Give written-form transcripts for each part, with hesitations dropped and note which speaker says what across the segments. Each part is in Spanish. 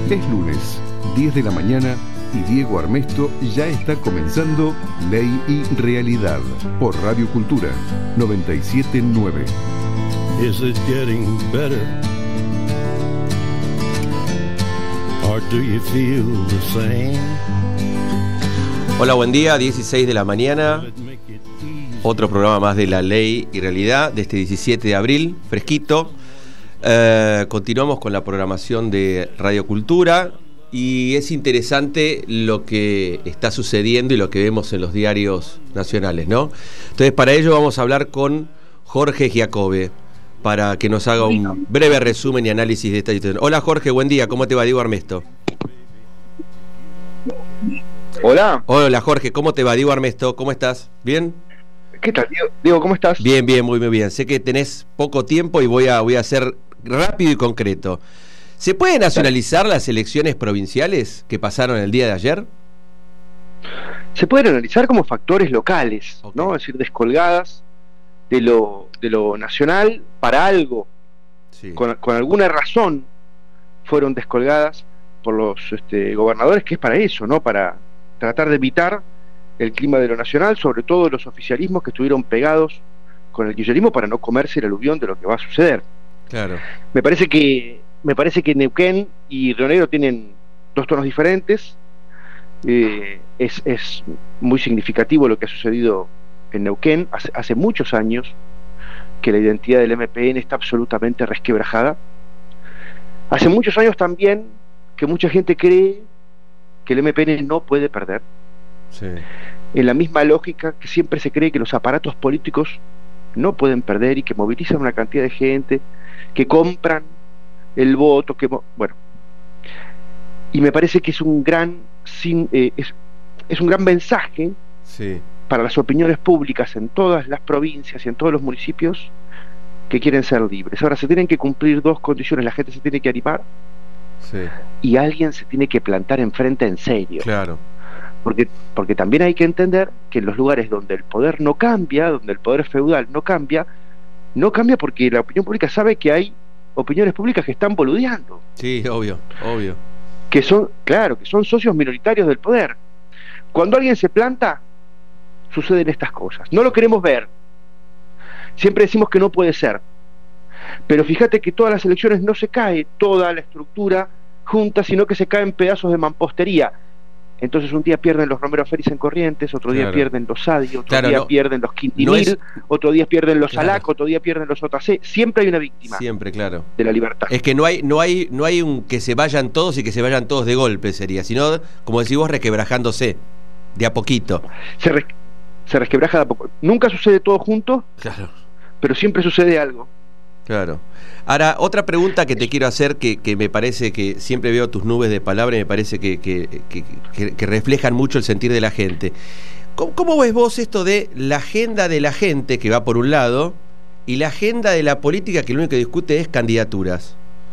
Speaker 1: Es lunes, 10 de la mañana y Diego Armesto ya está comenzando Ley y Realidad por Radio Cultura 97.9.
Speaker 2: Is it getting better? Or do you feel the same?
Speaker 3: Hola, buen día, 16 de la mañana. Otro programa más de la Ley y Realidad de este 17 de abril, fresquito. Continuamos con la programación de Radio Cultura y es interesante lo que está sucediendo y lo que vemos en los diarios nacionales, ¿no? Entonces, para ello vamos a hablar con Jorge Giacobbe para que nos haga un breve resumen y análisis de esta situación. Hola Jorge, buen día, ¿cómo te va? Diego Armesto.
Speaker 4: Hola.
Speaker 3: Hola Jorge, ¿cómo te va? Diego Armesto, ¿cómo estás? ¿Bien?
Speaker 4: ¿Qué tal, Diego? ¿Cómo estás?
Speaker 3: Bien, muy bien. Sé que tenés poco tiempo y voy a ser rápido y concreto. ¿Se puede nacionalizar las elecciones provinciales que pasaron el día de ayer?
Speaker 4: Se pueden analizar como factores locales,
Speaker 3: okay,
Speaker 4: ¿no? Es decir, descolgadas de lo nacional para algo.
Speaker 3: Sí.
Speaker 4: Con alguna razón fueron descolgadas por los gobernadores, que es para eso, ¿no? Para tratar de evitar el clima de lo nacional, sobre todo los oficialismos que estuvieron pegados con el kirchnerismo para no comerse el aluvión de lo que va a suceder.
Speaker 3: Claro.
Speaker 4: Me parece que Neuquén y Río Negro tienen dos tonos diferentes. Es muy significativo lo que ha sucedido en Neuquén. Hace muchos años que la identidad del MPN está absolutamente resquebrajada. Hace muchos años también que mucha gente cree que el MPN no puede perder.
Speaker 3: Sí.
Speaker 4: En la misma lógica que siempre se cree que los aparatos políticos no pueden perder y que movilizan una cantidad de gente, que compran el voto, bueno. Y me parece que es un gran es un gran mensaje,
Speaker 3: sí,
Speaker 4: para las opiniones públicas en todas las provincias y en todos los municipios que quieren ser libres. Ahora se tienen que cumplir dos condiciones: la gente se tiene que animar,
Speaker 3: sí,
Speaker 4: y alguien se tiene que plantar enfrente en serio.
Speaker 3: Claro.
Speaker 4: Porque también hay que entender que en los lugares donde el poder no cambia, donde el poder feudal no cambia porque la opinión pública sabe que hay opiniones públicas que están boludeando.
Speaker 3: Sí, obvio.
Speaker 4: Que son socios minoritarios del poder. Cuando alguien se planta, suceden estas cosas. No lo queremos ver. Siempre decimos que no puede ser. Pero fíjate que todas las elecciones no se cae toda la estructura junta, sino que se caen pedazos de mampostería. Entonces un día pierden los Romero Félix en Corrientes, otro día pierden los Sadi, otro día pierden los Quintinil, otro día pierden los Alac, otro día pierden los OTC. Siempre hay una víctima.
Speaker 3: Siempre, claro.
Speaker 4: De la libertad.
Speaker 3: Es que no hay un que se vayan todos y que se vayan todos de golpe, sería, sino, como decís vos, resquebrajándose de a poquito.
Speaker 4: Se resquebraja de a poco. Nunca sucede todo junto,
Speaker 3: claro,
Speaker 4: pero siempre sucede algo.
Speaker 3: Claro. Ahora, otra pregunta que te quiero hacer, que me parece que siempre veo tus nubes de palabra y me parece que reflejan mucho el sentir de la gente. ¿Cómo ves vos esto de la agenda de la gente, que va por un lado, y la agenda de la política, que lo único que discute es candidaturas?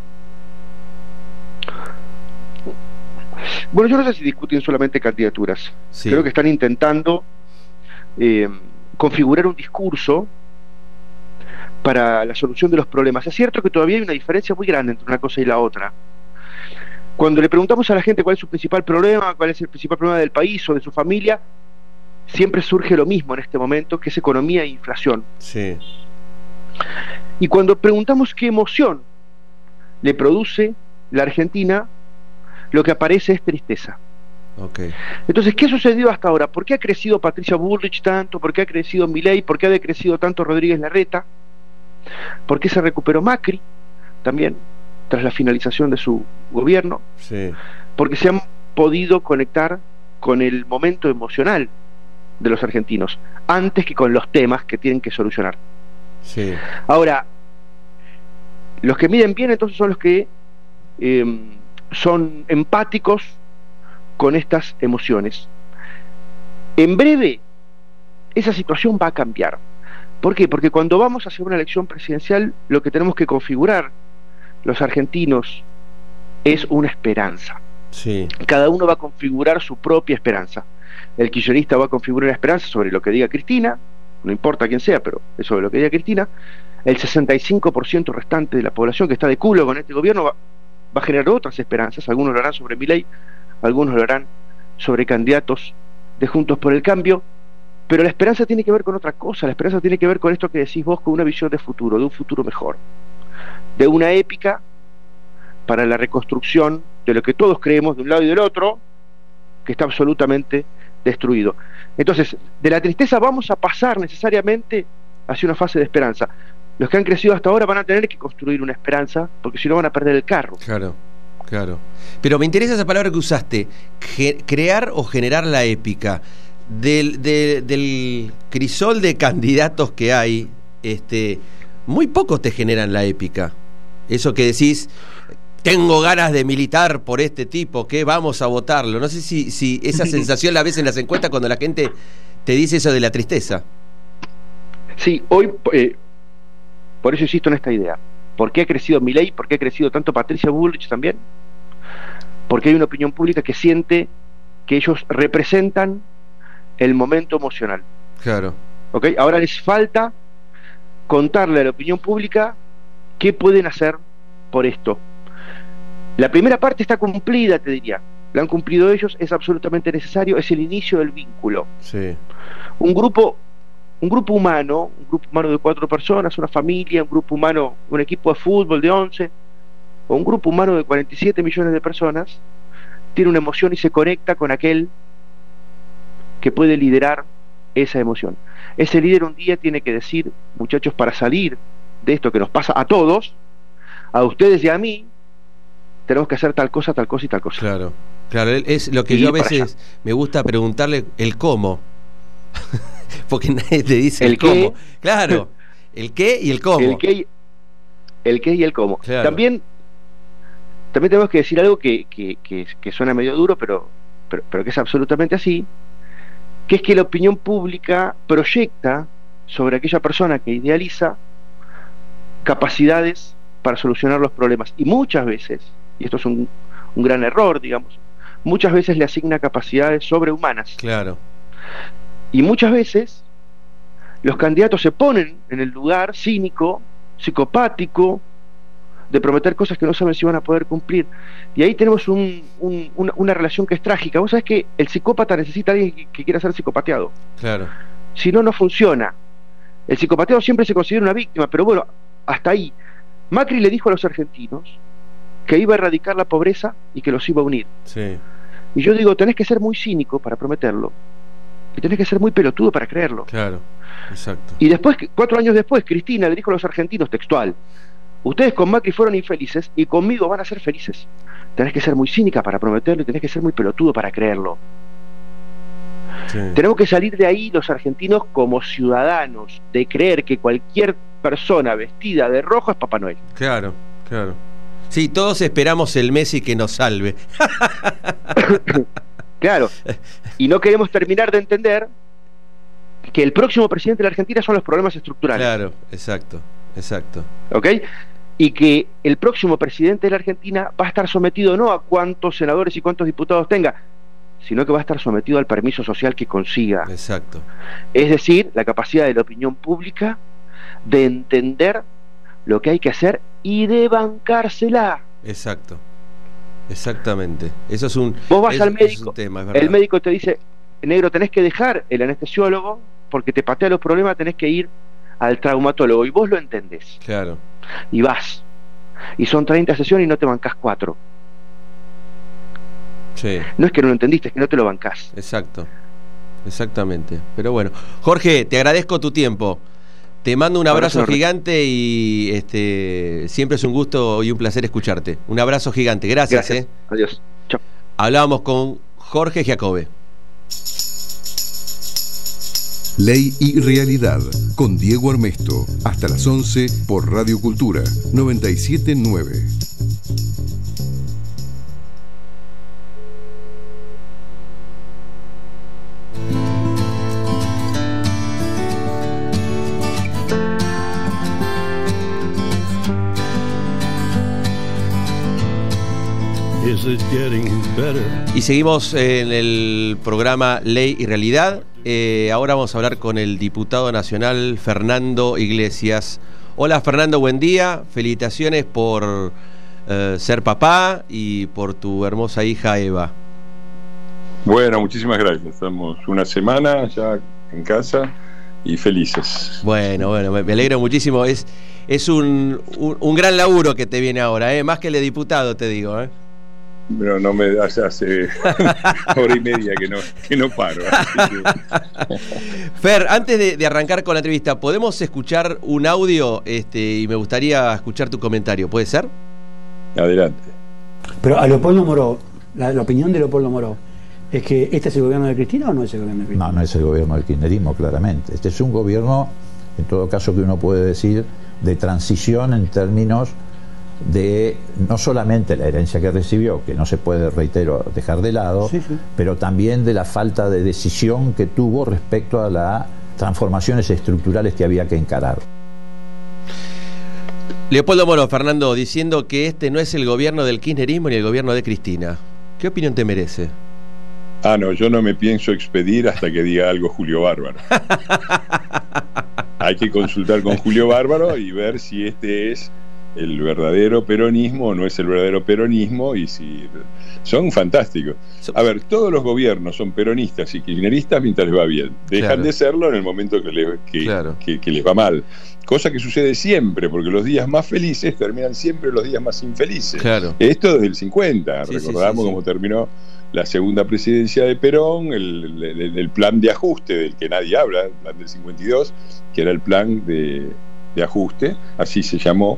Speaker 4: Bueno, yo no sé si discuten solamente candidaturas. Sí. Creo que están intentando configurar un discurso para la solución de los problemas. Es cierto que todavía hay una diferencia muy grande entre una cosa y la otra. Cuando le preguntamos a la gente cuál es su principal problema, cuál es el principal problema del país o de su familia, siempre surge lo mismo en este momento, que es economía e inflación.
Speaker 3: Sí.
Speaker 4: Y cuando preguntamos qué emoción le produce la Argentina, lo que aparece es tristeza.
Speaker 3: Okay.
Speaker 4: Entonces, ¿qué ha sucedido hasta ahora? ¿Por qué ha crecido Patricia Bullrich tanto? ¿Por qué ha crecido Milei? ¿Por qué ha decrecido tanto Rodríguez Larreta? ¿Por qué se recuperó Macri también tras la finalización de su gobierno?
Speaker 3: Sí.
Speaker 4: Porque se han podido conectar con el momento emocional de los argentinos antes que con los temas que tienen que solucionar.
Speaker 3: Sí.
Speaker 4: Ahora, los que miden bien entonces son los que son empáticos con estas emociones. En breve esa situación va a cambiar. ¿Por qué? Porque cuando vamos hacia una elección presidencial, lo que tenemos que configurar los argentinos es una esperanza.
Speaker 3: Sí.
Speaker 4: Cada uno va a configurar su propia esperanza. El kirchnerista va a configurar una esperanza sobre lo que diga Cristina, no importa quién sea, pero es sobre lo que diga Cristina. El 65% restante de la población que está de culo con este gobierno va a generar otras esperanzas. Algunos lo harán sobre Milei, algunos lo harán sobre candidatos de Juntos por el Cambio, pero la esperanza tiene que ver con otra cosa. La esperanza tiene que ver con esto que decís vos, con una visión de futuro, de un futuro mejor, de una épica para la reconstrucción de lo que todos creemos de un lado y del otro, que está absolutamente destruido. Entonces, de la tristeza vamos a pasar necesariamente hacia una fase de esperanza. Los que han crecido hasta ahora van a tener que construir una esperanza, porque si no van a perder el carro.
Speaker 3: Claro, claro. Pero me interesa esa palabra que usaste, crear o generar la épica. Del crisol de candidatos que hay, muy pocos te generan la épica. Eso que decís, tengo ganas de militar por este tipo, que vamos a votarlo. No sé si esa sensación la ves en las encuestas cuando la gente te dice eso de la tristeza.
Speaker 4: Sí, hoy, por eso insisto en esta idea. ¿Por qué ha crecido Milei? ¿Por qué ha crecido tanto Patricia Bullrich también? Porque hay una opinión pública que siente que ellos representan el momento emocional.
Speaker 3: Claro.
Speaker 4: ¿Ok? Ahora les falta contarle a la opinión pública qué pueden hacer por esto. La primera parte está cumplida, te diría. La han cumplido ellos, es absolutamente necesario, es el inicio del vínculo.
Speaker 3: Sí.
Speaker 4: Un grupo humano de 4 personas, una familia, un grupo humano, un equipo de fútbol de 11, o un grupo humano de 47 millones de personas, tiene una emoción y se conecta con aquel que puede liderar esa emoción. Ese líder un día tiene que decir, muchachos, para salir de esto que nos pasa a todos, a ustedes y a mí, tenemos que hacer tal cosa y tal cosa.
Speaker 3: Claro, claro, es lo que yo a veces me gusta preguntarle, el cómo. Porque nadie te dice el cómo. Claro, el qué y el cómo.
Speaker 4: El qué y el cómo.
Speaker 3: Claro.
Speaker 4: También tenemos que decir algo que suena medio duro, pero que es absolutamente así, que es que la opinión pública proyecta sobre aquella persona que idealiza capacidades para solucionar los problemas. Y muchas veces, y esto es un gran error, digamos, muchas veces le asigna capacidades sobrehumanas.
Speaker 3: Claro.
Speaker 4: Y muchas veces los candidatos se ponen en el lugar cínico, psicopático, de prometer cosas que no saben si van a poder cumplir. Y ahí tenemos una relación que es trágica. Vos sabés que el psicópata necesita a alguien que quiera ser psicopateado.
Speaker 3: Claro.
Speaker 4: Si no, no funciona. El psicopateado siempre se considera una víctima, pero bueno, hasta ahí. Macri le dijo a los argentinos que iba a erradicar la pobreza y que los iba a unir.
Speaker 3: Sí.
Speaker 4: Y yo digo, tenés que ser muy cínico para prometerlo, y tenés que ser muy pelotudo para creerlo.
Speaker 3: Claro, exacto.
Speaker 4: Y después, 4 años después, Cristina le dijo a los argentinos, textual: ustedes con Macri fueron infelices y conmigo van a ser felices. Tenés que ser muy cínica para prometerlo y tenés que ser muy pelotudo para creerlo.
Speaker 3: Sí.
Speaker 4: Tenemos que salir de ahí los argentinos como ciudadanos, de creer que cualquier persona vestida de rojo es Papá Noel.
Speaker 3: Claro, claro. Sí, todos esperamos el Messi que nos salve.
Speaker 4: Claro. Y no queremos terminar de entender que el próximo presidente de la Argentina son los problemas estructurales.
Speaker 3: Claro, exacto, exacto.
Speaker 4: ¿Ok? Y que el próximo presidente de la Argentina va a estar sometido no a cuántos senadores y cuántos diputados tenga, sino que va a estar sometido al permiso social que consiga.
Speaker 3: Exacto.
Speaker 4: Es decir, la capacidad de la opinión pública de entender lo que hay que hacer y de bancársela.
Speaker 3: Exacto. Exactamente. Eso es un
Speaker 4: Vos vas al médico,
Speaker 3: es un tema, es verdad.
Speaker 4: El médico te dice: negro, tenés que dejar el anestesiólogo porque te patea los problemas, tenés que ir al traumatólogo, y vos lo entendés.
Speaker 3: Claro.
Speaker 4: Y vas. Y son 30 sesiones y no te bancás 4.
Speaker 3: Sí.
Speaker 4: No es que no lo entendiste, es que no te lo bancás.
Speaker 3: Exacto. Exactamente. Pero bueno, Jorge, te agradezco tu tiempo. Te mando un abrazo gigante y siempre es un gusto y un placer escucharte. Un abrazo gigante. Gracias.
Speaker 4: Adiós. Chao.
Speaker 3: Hablábamos con Jorge Giacobbe.
Speaker 1: Ley y Realidad, con Diego Armesto, hasta las 11 por Radio Cultura 979.
Speaker 3: Y seguimos en el programa Ley y Realidad. Ahora vamos a hablar con el diputado nacional Fernando Iglesias. Hola Fernando, buen día. Felicitaciones por ser papá y por tu hermosa hija Eva.
Speaker 5: Bueno, muchísimas gracias. Estamos una semana ya en casa y felices.
Speaker 3: Bueno, me alegro muchísimo. Es un gran laburo que te viene ahora, más que el de diputado, te digo.
Speaker 5: Pero no me hace hora y media que no paro.
Speaker 3: Fer, antes de arrancar con la entrevista, ¿podemos escuchar un audio? Y me gustaría escuchar tu comentario, ¿puede ser?
Speaker 5: Adelante.
Speaker 6: Pero a Leopoldo Moró, la opinión de Leopoldo Moró, ¿es que este es el gobierno de Cristina o no es el gobierno de Cristina?
Speaker 7: No es el gobierno del kirchnerismo, claramente. Este es un gobierno, en todo caso, que uno puede decir de transición en términos de no solamente la herencia que recibió, que no se puede, reitero, dejar de lado, sí. Pero también de la falta de decisión que tuvo respecto a las transformaciones estructurales que había que encarar.
Speaker 3: Leopoldo Moró, Fernando, diciendo que este no es el gobierno del kirchnerismo ni el gobierno de Cristina. ¿Qué opinión te merece?
Speaker 5: No, yo no me pienso expedir hasta que diga algo Julio Bárbaro. Hay que consultar con Julio Bárbaro y ver si este es el verdadero peronismo o no es el verdadero peronismo, y si son fantásticos. A ver, todos los gobiernos son peronistas y kirchneristas mientras les va bien. Dejan de serlo en el momento que les va mal. Cosa que sucede siempre, porque los días más felices terminan siempre los días más infelices. Claro. Esto desde el 50, recordamos cómo terminó la segunda presidencia de Perón, el plan de ajuste del que nadie habla, el plan del 52, que era el plan de ajuste, así se llamó.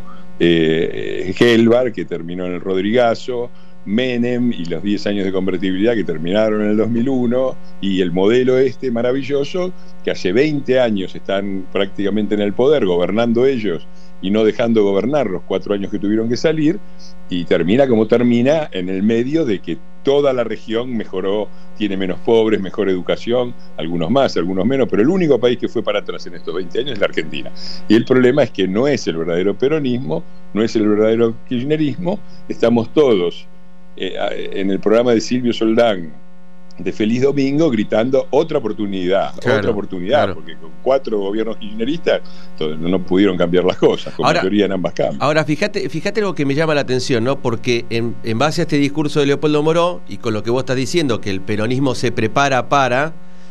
Speaker 5: Gelbar, que terminó en el Rodrigazo, Menem y los 10 años de convertibilidad que terminaron en el 2001, y el modelo maravilloso que hace 20 años están prácticamente en el poder, gobernando ellos y no dejando gobernar los 4 años que tuvieron que salir, y termina como termina, en el medio de que toda la región mejoró, tiene menos pobres, mejor educación, algunos más, algunos menos, pero el único país que fue para atrás en estos 20 años es la Argentina. Y el problema es que no es el verdadero peronismo, no es el verdadero kirchnerismo. Estamos todos en el programa de Silvio Soldán de Feliz Domingo gritando otra oportunidad, porque con 4 gobiernos kirchneristas no pudieron cambiar las cosas, con mayoría en ambas cámaras. Ahora,
Speaker 3: fíjate algo que me llama la atención, ¿no? Porque en base a este discurso de Leopoldo Moró, y con lo que vos estás diciendo, que el peronismo se prepara para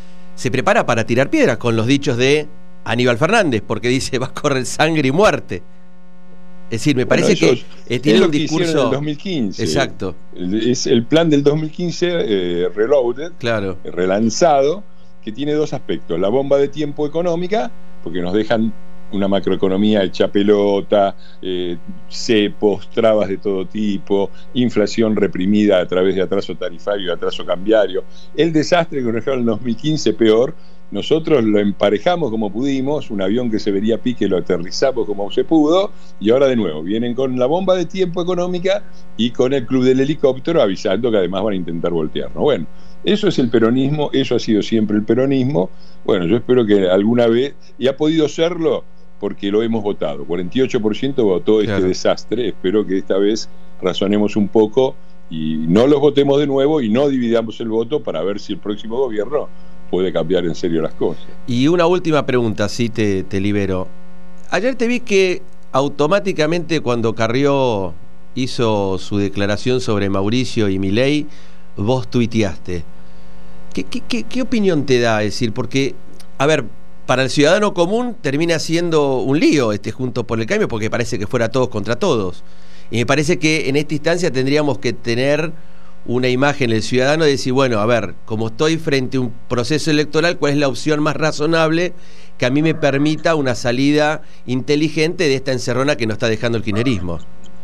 Speaker 3: tirar piedras, con los dichos de Aníbal Fernández, porque dice va a correr sangre y muerte. Es decir, me parece que tiene un discurso
Speaker 5: en el 2015.
Speaker 3: Exacto.
Speaker 5: Es el plan del 2015 reloaded, relanzado, que tiene 2 aspectos: la bomba de tiempo económica, porque nos dejan una macroeconomía hecha pelota, cepos, trabas de todo tipo, inflación reprimida a través de atraso tarifario y atraso cambiario, el desastre que nos dejaron en el 2015 peor. Nosotros lo emparejamos como pudimos, un avión que se vería a pique lo aterrizamos como se pudo, y ahora de nuevo vienen con la bomba de tiempo económica y con el club del helicóptero avisando que además van a intentar voltearnos. Bueno, eso es el peronismo, eso ha sido siempre el peronismo. Bueno, yo espero que alguna vez, y ha podido serlo porque lo hemos votado, 48% votó este desastre. Espero que esta vez razonemos un poco y no los votemos de nuevo y no dividamos el voto para ver si el próximo gobierno puede cambiar en serio las cosas.
Speaker 3: Y una última pregunta, así te libero. Ayer te vi que automáticamente cuando Carrió hizo su declaración sobre Mauricio y Milei, vos tuiteaste. ¿Qué opinión te da? Es decir, porque, a ver, para el ciudadano común termina siendo un lío Juntos por el Cambio, porque parece que fuera todos contra todos. Y me parece que en esta instancia tendríamos que tener una imagen del ciudadano de decir, bueno, a ver, como estoy frente a un proceso electoral, ¿cuál es la opción más razonable que a mí me permita una salida inteligente de esta encerrona que nos está dejando el kirchnerismo?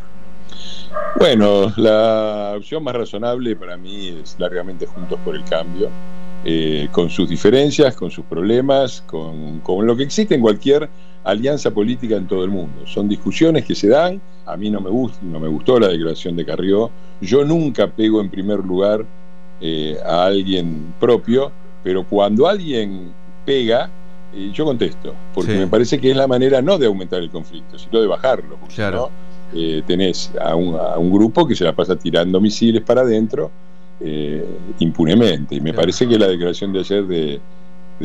Speaker 5: Bueno, la opción más razonable para mí es largamente Juntos por el Cambio, con sus diferencias, con sus problemas, con lo que existe en cualquier alianza política en todo el mundo. Son discusiones que se dan. A mí no me gustó la declaración de Carrió. Yo nunca pego en primer lugar a alguien propio, pero cuando alguien pega, yo contesto, porque me parece que es la manera no de aumentar el conflicto, sino de bajarlo, porque ¿no? Tenés a un grupo que se la pasa tirando misiles para adentro impunemente, y me parece que la declaración de ayer de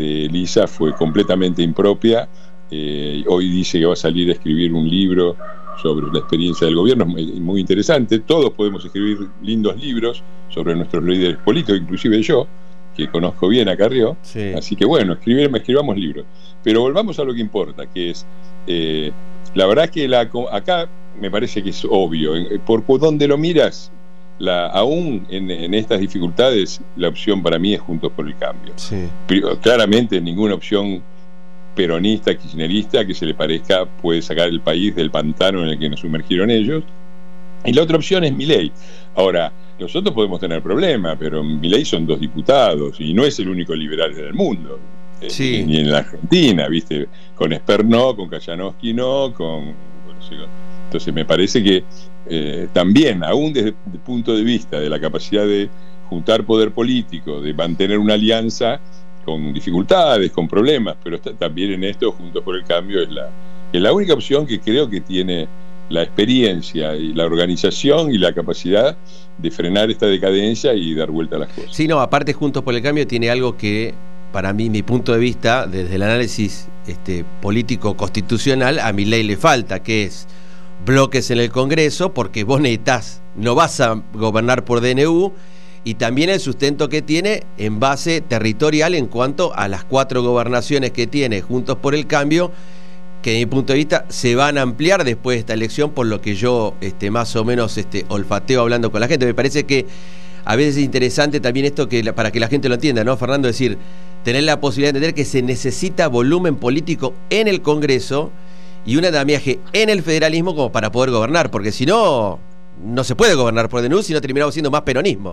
Speaker 5: Elisa fue completamente impropia. Hoy dice que va a salir a escribir un libro sobre la experiencia del gobierno, es muy interesante. Todos podemos escribir lindos libros sobre nuestros líderes políticos, inclusive yo, que conozco bien a Carrió. Sí. Así que bueno, escribamos libros. Pero volvamos a lo que importa, que es, la verdad que acá me parece que es obvio, por donde lo miras, aún en estas dificultades, la opción para mí es Juntos por el Cambio. Sí. Claramente ninguna opción peronista, kirchnerista, que se le parezca puede sacar el país del pantano en el que nos sumergieron ellos. Y la otra opción es Milei. Ahora, nosotros podemos tener problemas, pero Milei son 2 diputados y no es el único liberal del mundo. Sí. Ni en la Argentina, ¿viste? Con Esper no, con Kajanowski no, entonces me parece que también, aún desde el punto de vista de la capacidad de juntar poder político, de mantener una alianza con dificultades, con problemas, pero también en esto Juntos por el Cambio es la única opción que creo que tiene la experiencia y la organización y la capacidad de frenar esta decadencia y dar vuelta a las cosas.
Speaker 3: Sí, no, aparte Juntos por el Cambio tiene algo que, para mí, mi punto de vista, desde el análisis político constitucional, a Milei le falta, que es bloques en el Congreso, porque vos no vas a gobernar por DNU, y también el sustento que tiene en base territorial en cuanto a las 4 gobernaciones que tiene Juntos por el Cambio, que de mi punto de vista se van a ampliar después de esta elección, por lo que yo más o menos olfateo hablando con la gente. Me parece que a veces es interesante también esto, para que la gente lo entienda, ¿no, Fernando? Es decir, tener la posibilidad de entender que se necesita volumen político en el Congreso y un andamiaje en el federalismo como para poder gobernar, porque si no, no se puede gobernar por DNU, sino terminamos siendo más peronismo.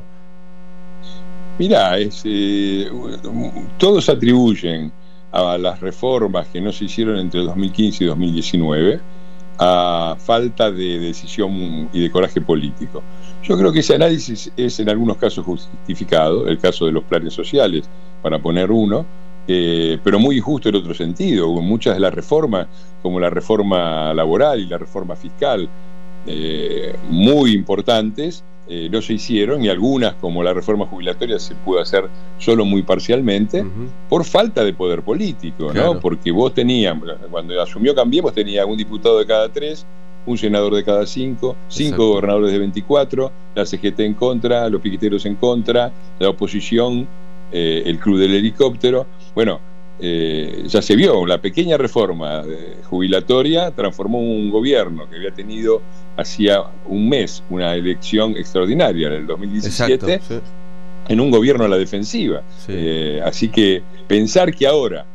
Speaker 5: Mirá, todos atribuyen a las reformas que no se hicieron entre 2015 y 2019 a falta de decisión y de coraje político. Yo creo que ese análisis es en algunos casos justificado, el caso de los planes sociales, para poner uno, pero muy injusto en otro sentido. Muchas de las reformas, como la reforma laboral y la reforma fiscal, muy importantes, no se hicieron, y algunas, como la reforma jubilatoria, se pudo hacer solo muy parcialmente, por falta de poder político, claro. ¿No? Porque vos tenías, cuando asumió Cambiemos, tenía un diputado de cada 3, un senador de cada 5, 5 gobernadores de 24, la CGT en contra, los piqueteros en contra, la oposición, el club del helicóptero. Bueno, ya se vio, la pequeña reforma jubilatoria transformó un gobierno que había tenido hacía un mes una elección extraordinaria en el 2017. Exacto, sí. En un gobierno a la defensiva. Sí. Así que pensar que ahora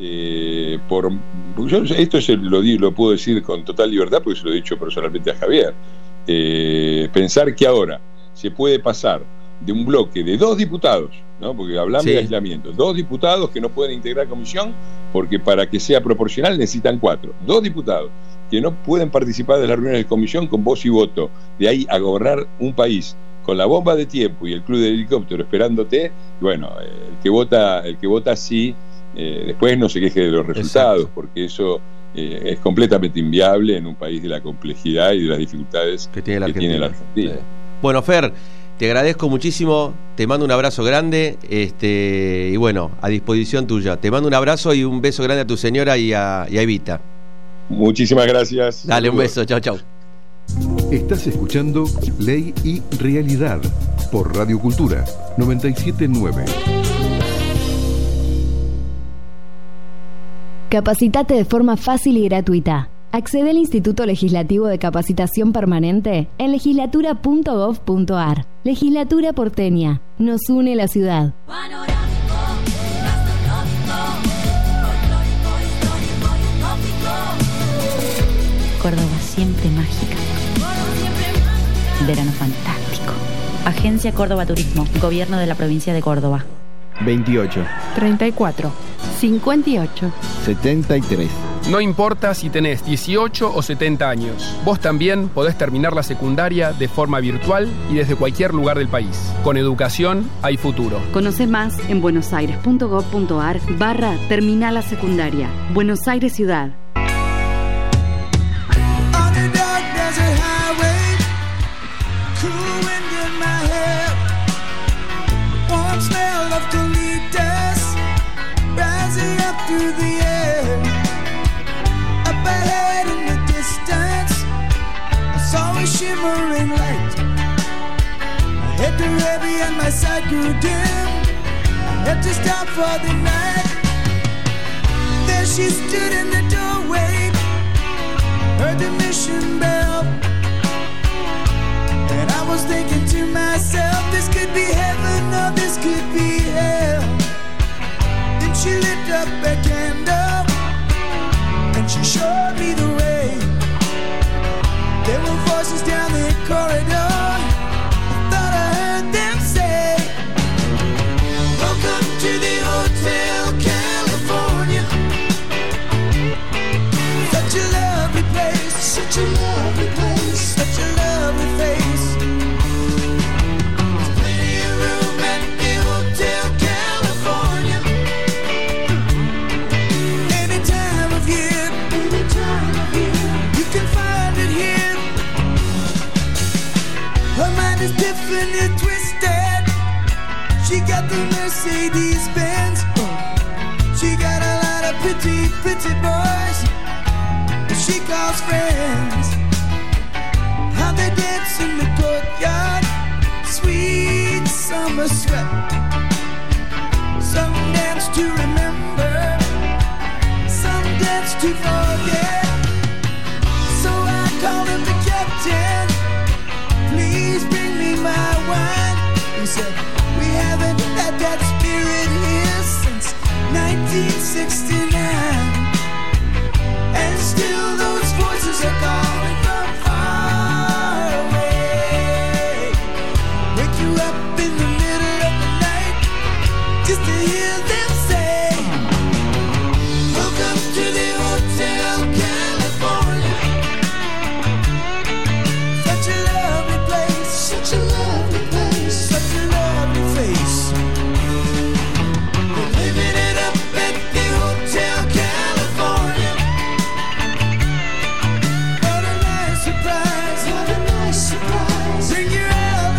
Speaker 5: esto lo puedo decir con total libertad porque se lo he dicho personalmente a Javier, pensar que ahora se puede pasar de un bloque de 2 diputados, ¿no? Porque hablamos de aislamiento, 2 diputados que no pueden integrar comisión porque para que sea proporcional necesitan 4, 2 diputados que no pueden participar de las reuniones de comisión con voz y voto, de ahí a gobernar un país con la bomba de tiempo y el club del helicóptero esperándote. Bueno, el que vota sí, después no se queje de los resultados. Exacto. Porque eso es completamente inviable en un país de la complejidad y de las dificultades que tiene la Argentina.
Speaker 3: Bueno, Fer, te agradezco muchísimo, te mando un abrazo grande, y bueno, a disposición tuya. Te mando un abrazo y un beso grande a tu señora y a Evita.
Speaker 5: Muchísimas gracias.
Speaker 3: Dale, un beso, chau, chau.
Speaker 1: Estás escuchando Ley y Realidad por Radio Cultura 97.9.
Speaker 8: Capacitate de forma fácil y gratuita. Accede al Instituto Legislativo de Capacitación Permanente en legislatura.gov.ar. Legislatura porteña. Nos une la ciudad.
Speaker 9: Córdoba siempre mágica. Verano fantástico. Agencia Córdoba Turismo. Gobierno de la provincia de Córdoba.
Speaker 10: 28
Speaker 11: 34 58
Speaker 10: 73.
Speaker 12: No importa si tenés 18 o 70 años, vos también podés terminar la secundaria de forma virtual y desde cualquier lugar del país. Con educación hay futuro.
Speaker 11: Conoce más en buenosaires.gov.ar/terminal la secundaria. Buenos Aires Ciudad.
Speaker 13: Through the air, up ahead in the distance, Hit the Rebbe and my sight grew dim. Had to stop for the night. There she stood in the doorway, heard the mission bell, and I was thinking to myself, this could be heaven or this could be hell. Then she lit up a candle and she showed me the way. There were voices down the corridor, I thought I heard them say, welcome to the Hotel California. Such a lovely place, such a lovely place, such a lovely face. There's plenty of room at the Hotel California. Any time of year, you can find it here. Her mind is different and twisted. She got the Mercedes Benz. She got a lot of pretty, pretty boys she calls friends. How they dance in the courtyard, sweet summer sweat. Some dance to remember, some dance to forget. So I called him the captain, please bring me my wine. He said, we haven't had that spirit here since 1969. And still those voices are calling from far away. Wake you up in the middle of the night just to hear them say, welcome to the Hotel California. Such a lovely place, such a lovely place, such a lovely face. We're living it up at the Hotel California. What a nice surprise, what a nice surprise. Bring your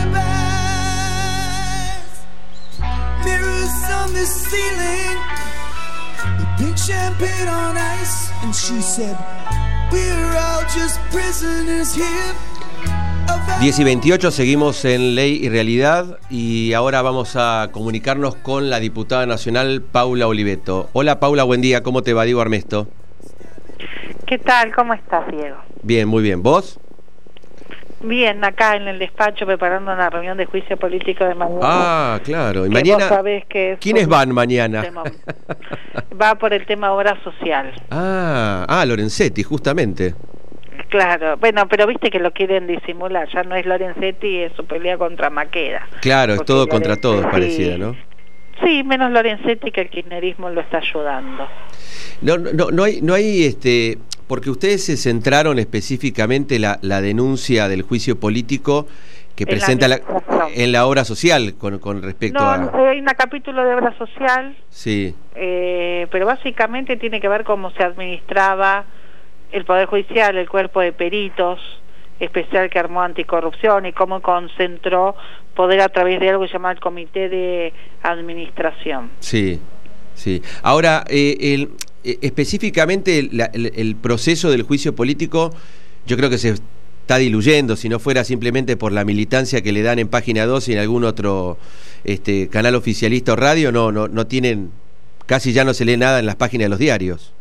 Speaker 13: alibis. Mirrors on the ceiling, the pink champagne on ice. And she said, we're all just prisoners here.
Speaker 3: 10:28, seguimos en Ley y Realidad y ahora vamos a comunicarnos con la diputada nacional Paula Oliveto. Hola Paula, buen día, ¿cómo te va? Diego Armesto.
Speaker 14: ¿Qué tal? ¿Cómo estás, Diego?
Speaker 3: Bien, muy bien. ¿Vos?
Speaker 14: Bien, acá en el despacho preparando una reunión de juicio político de mañana.
Speaker 3: Ah, claro. Y
Speaker 14: que
Speaker 3: mañana,
Speaker 14: vos sabés que
Speaker 3: ¿quiénes van mañana?
Speaker 14: Va por el tema obra social.
Speaker 3: Lorenzetti, justamente.
Speaker 14: Claro, bueno, pero viste que lo quieren disimular, ya no es Lorenzetti, es su pelea contra Maqueda.
Speaker 3: Claro, es todo contra todos, pareciera, ¿no?
Speaker 14: Sí, menos Lorenzetti, que el kirchnerismo lo está ayudando.
Speaker 3: No hay porque ustedes se centraron específicamente la denuncia del juicio político que presenta en la obra social con respecto a...
Speaker 14: hay un capítulo de obra social,
Speaker 3: sí,
Speaker 14: pero básicamente tiene que ver cómo se administraba el Poder Judicial, el cuerpo de peritos especial que armó anticorrupción y cómo concentró poder a través de algo que se llama el Comité de Administración.
Speaker 3: Sí, sí. Ahora, específicamente el proceso del juicio político, yo creo que se está diluyendo, si no fuera simplemente por la militancia que le dan en Página 2 y en algún otro canal oficialista o radio, no tienen, casi ya no se lee nada en las páginas de los diarios.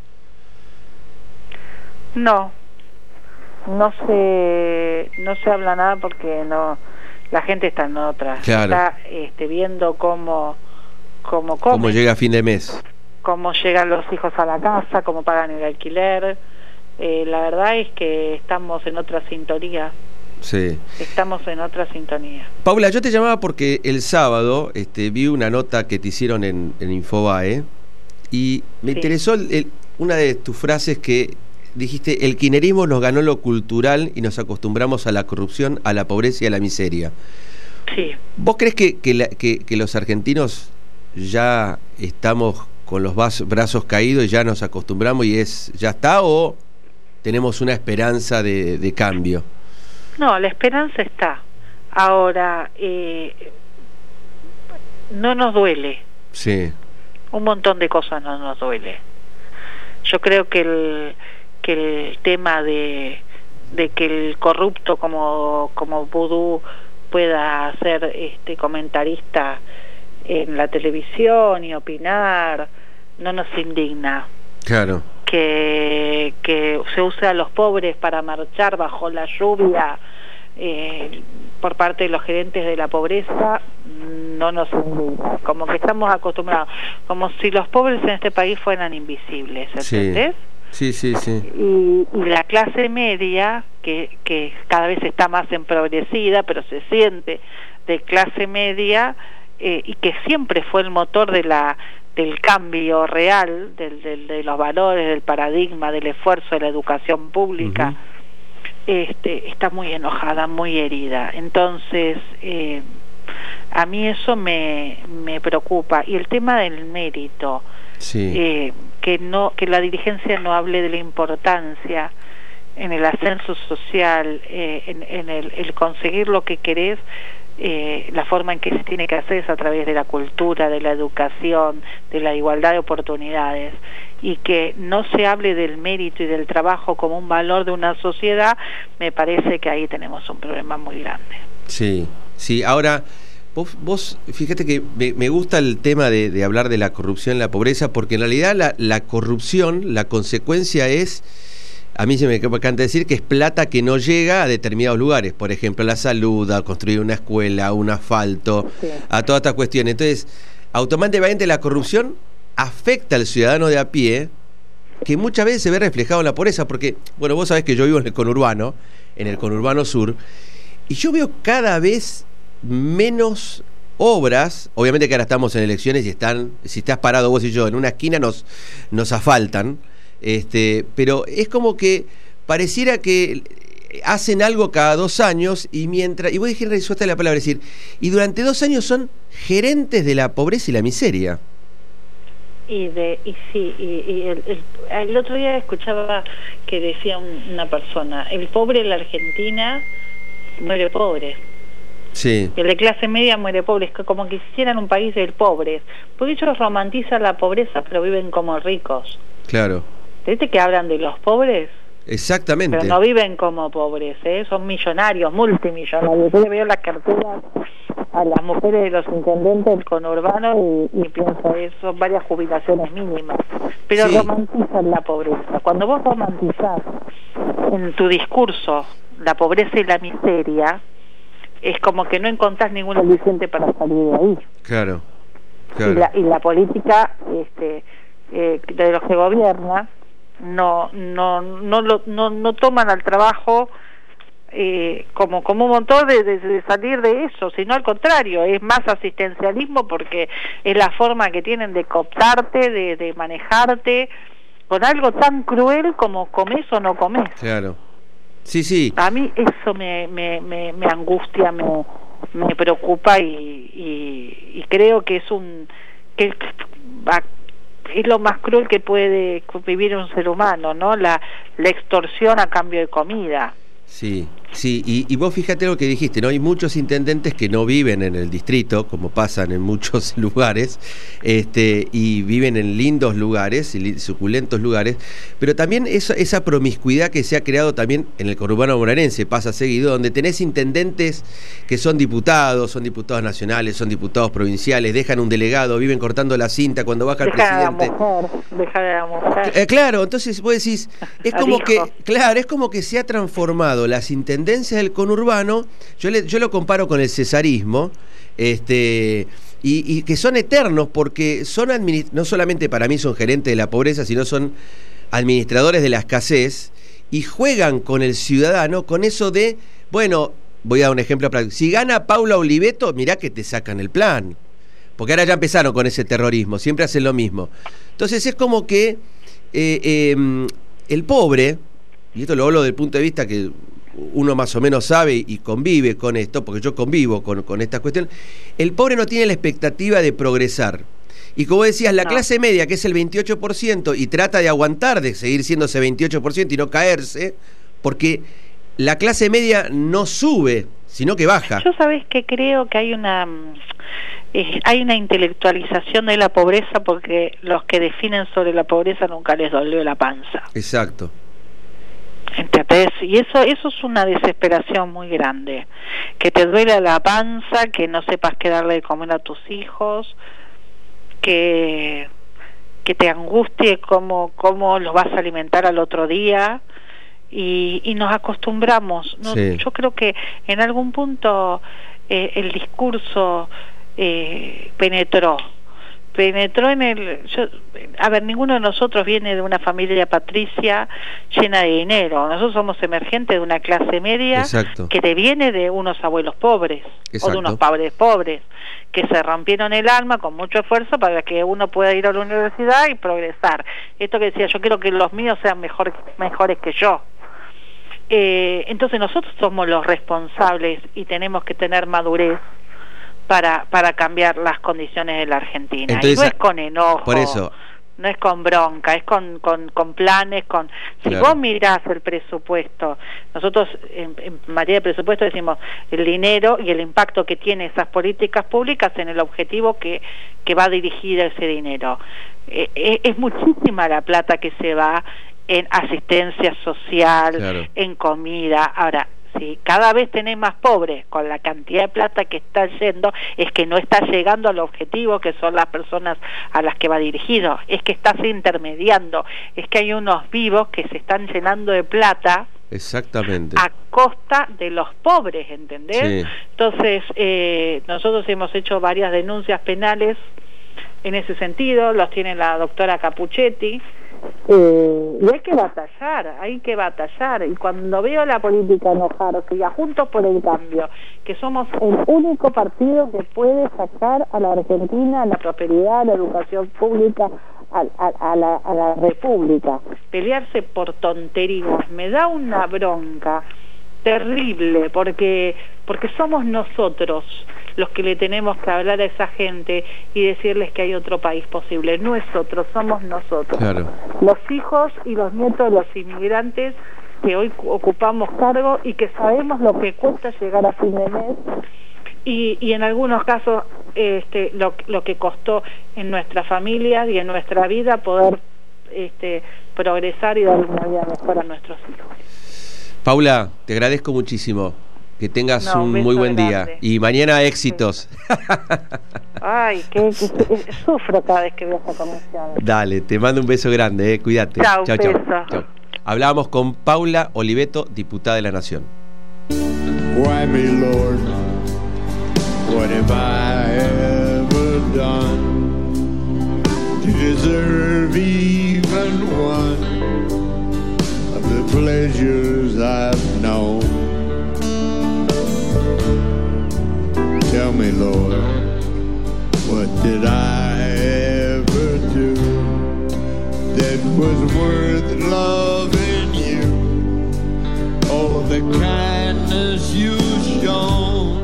Speaker 14: No se habla nada porque la gente está en otra.
Speaker 3: Claro.
Speaker 14: Está viendo cómo
Speaker 3: llega a fin de mes,
Speaker 14: cómo llegan los hijos a la casa, cómo pagan el alquiler. La verdad es que estamos en otra sintonía.
Speaker 3: Sí.
Speaker 14: Estamos en otra sintonía.
Speaker 3: Paula, yo te llamaba porque el sábado vi una nota que te hicieron en Infobae y me interesó una de tus frases que dijiste: el kirchnerismo nos ganó lo cultural y nos acostumbramos a la corrupción, a la pobreza y a la miseria.
Speaker 14: Sí.
Speaker 3: ¿Vos crees que los argentinos ya estamos con los brazos caídos y ya nos acostumbramos y ya está, o tenemos una esperanza de cambio?
Speaker 14: No, la esperanza está. Ahora, no nos duele.
Speaker 3: Sí.
Speaker 14: Un montón de cosas no nos duele. Yo creo que el tema de que el corrupto como Vudú pueda ser comentarista en la televisión y opinar, no nos indigna.
Speaker 3: Claro.
Speaker 14: Que se use a los pobres para marchar bajo la lluvia por parte de los gerentes de la pobreza, no nos indigna. Como que estamos acostumbrados, como si los pobres en este país fueran invisibles, ¿entendés?
Speaker 3: Sí.
Speaker 14: Y la clase media, que cada vez está más empobrecida, pero se siente de clase media, y que siempre fue el motor del cambio real, de los valores, del paradigma, del esfuerzo de la educación pública, está muy enojada, muy herida. Entonces, a mí eso me preocupa. Y el tema del mérito, que la dirigencia no hable de la importancia en el ascenso social, en el conseguir lo que querés. La forma en que se tiene que hacer es a través de la cultura, de la educación, de la igualdad de oportunidades, y que no se hable del mérito y del trabajo como un valor de una sociedad. Me parece que ahí tenemos un problema muy grande.
Speaker 3: Sí. Ahora, vos fíjate que me gusta el tema de hablar de la corrupción y la pobreza, porque en realidad la corrupción, la consecuencia es... A mí se me encanta decir que es plata que no llega a determinados lugares, por ejemplo, a la salud, a construir una escuela, a un asfalto, a todas estas cuestiones. Entonces, automáticamente la corrupción afecta al ciudadano de a pie, que muchas veces se ve reflejado en la pobreza, porque, bueno, vos sabés que yo vivo en el conurbano sur, y yo veo cada vez menos obras. Obviamente que ahora estamos en elecciones y si estás parado vos y yo en una esquina nos asfaltan. Pero es como que pareciera que hacen algo cada 2 años y vos dijiste suelta la palabra, decir, y durante 2 años son gerentes de la pobreza y la miseria.
Speaker 14: El otro día escuchaba que decía una persona, el pobre en la Argentina muere pobre.
Speaker 3: Sí.
Speaker 14: El de clase media muere pobre, es como que hicieran un país de pobres, porque ellos romantizan la pobreza pero viven como ricos.
Speaker 3: Claro.
Speaker 14: ¿Viste que hablan de los pobres?
Speaker 3: Exactamente.
Speaker 14: Pero no viven como pobres, son millonarios, multimillonarios. Yo le veo las carteras a las mujeres de los intendentes del conurbano y pienso eso, varias jubilaciones mínimas. Pero romantizan la pobreza. Cuando vos romantizás en tu discurso la pobreza y la miseria, es como que no encontrás ningún aliciente para salir de ahí.
Speaker 3: Claro.
Speaker 14: Y la política de los que gobiernan no toman al trabajo como un motor de salir de eso, sino al contrario, es más asistencialismo, porque es la forma que tienen de cooptarte, de manejarte con algo tan cruel como comes o no comes.
Speaker 3: Claro. Sí.
Speaker 14: A mí eso me angustia, me preocupa y creo que es lo más cruel que puede vivir un ser humano, ¿no? La extorsión a cambio de comida.
Speaker 3: Sí, y vos fíjate lo que dijiste, ¿no? Hay muchos intendentes que no viven en el distrito, como pasan en muchos lugares, y viven en lindos lugares, suculentos lugares, pero también esa promiscuidad que se ha creado también en el conurbano bonaerense, pasa seguido, donde tenés intendentes que son diputados nacionales, son diputados provinciales, dejan un delegado, viven cortando la cinta cuando baja el presidente.
Speaker 14: Deja de la mujer.
Speaker 3: Claro, entonces vos decís, es como que se ha transformado las intendencias del conurbano, yo lo comparo con el cesarismo, y que son eternos, porque son no solamente para mí son gerentes de la pobreza, sino son administradores de la escasez, y juegan con el ciudadano con eso de, bueno, voy a dar un ejemplo práctico, si gana Paula Oliveto, mirá que te sacan el plan, porque ahora ya empezaron con ese terrorismo, siempre hacen lo mismo. Entonces es como que el pobre, y esto lo hablo desde el punto de vista que uno más o menos sabe y convive con esto, porque yo convivo con esta cuestión, el pobre no tiene la expectativa de progresar. Y como decías, la clase media, que es el 28%, y trata de aguantar, de seguir siendo ese 28% y no caerse, porque la clase media no sube, sino que baja.
Speaker 14: Yo sabés que creo que hay una intelectualización de la pobreza, porque los que definen sobre la pobreza nunca les dolió la panza.
Speaker 3: Exacto.
Speaker 14: ¿Entendés? Y eso es una desesperación muy grande, que te duele la panza, que no sepas qué darle de comer a tus hijos, que te angustie cómo los vas a alimentar al otro día, y nos acostumbramos, ¿no? Sí. Yo creo que en algún punto el discurso penetró en ninguno de nosotros viene de una familia patricia llena de dinero. Nosotros somos emergentes de una clase media. Exacto. Que te viene de unos abuelos pobres. Exacto. O de unos padres pobres que se rompieron el alma con mucho esfuerzo para que uno pueda ir a la universidad y progresar. Esto que decía, yo quiero que los míos sean mejores que yo. Entonces nosotros somos los responsables y tenemos que tener madurez para cambiar las condiciones de la Argentina. Entonces, y no es con enojo, por eso, no es con bronca, es con planes, si claro. Vos mirás el presupuesto, nosotros en materia de presupuesto decimos el dinero y el impacto que tiene esas políticas públicas en el objetivo que va dirigido ese dinero. Es muchísima la plata que se va en asistencia social, claro. En comida. Ahora, si cada vez tenés más pobres con la cantidad de plata que está yendo, es que no está llegando al objetivo que son las personas a las que va dirigido, es que estás intermediando, es que hay unos vivos que se están llenando de plata. Exactamente. A costa de los pobres, ¿entendés? Sí. Entonces, nosotros hemos hecho varias denuncias penales en ese sentido, los tiene la doctora Capuchetti. Y hay que batallar, y cuando veo la política enojarse y a Juntos por el Cambio, que somos el único partido que puede sacar a la Argentina, a la prosperidad, a la educación pública, a la república, pelearse por tonterías, me da una bronca terrible, porque somos nosotros los que le tenemos que hablar a esa gente y decirles que hay otro país posible. No es otro, somos nosotros. Claro. Los hijos y los nietos de los inmigrantes que hoy ocupamos cargo y que sabemos lo que cuesta llegar a fin de mes y en algunos casos lo que costó en nuestras familias y en nuestra vida poder progresar y dar una vida mejor a nuestros hijos.
Speaker 3: Paula, te agradezco muchísimo. Que tengas un muy buen día. Y mañana éxitos. Sí.
Speaker 14: Ay, que sufro cada vez que veo esa comercial.
Speaker 3: Dale, te mando un beso grande, cuídate.
Speaker 14: Chau.
Speaker 3: Hablábamos con Paula Oliveto, diputada de la Nación.
Speaker 2: Why me, Lord, what have I ever done to deserve even one of the pleasures I've known? Tell me, Lord, what did I ever do that was worth loving you? All of the kindness you've shown.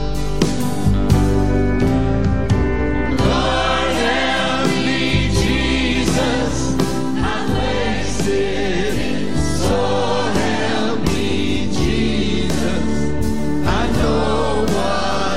Speaker 2: Lord, help me, Jesus, I'm wasted. So help me, Jesus, I know what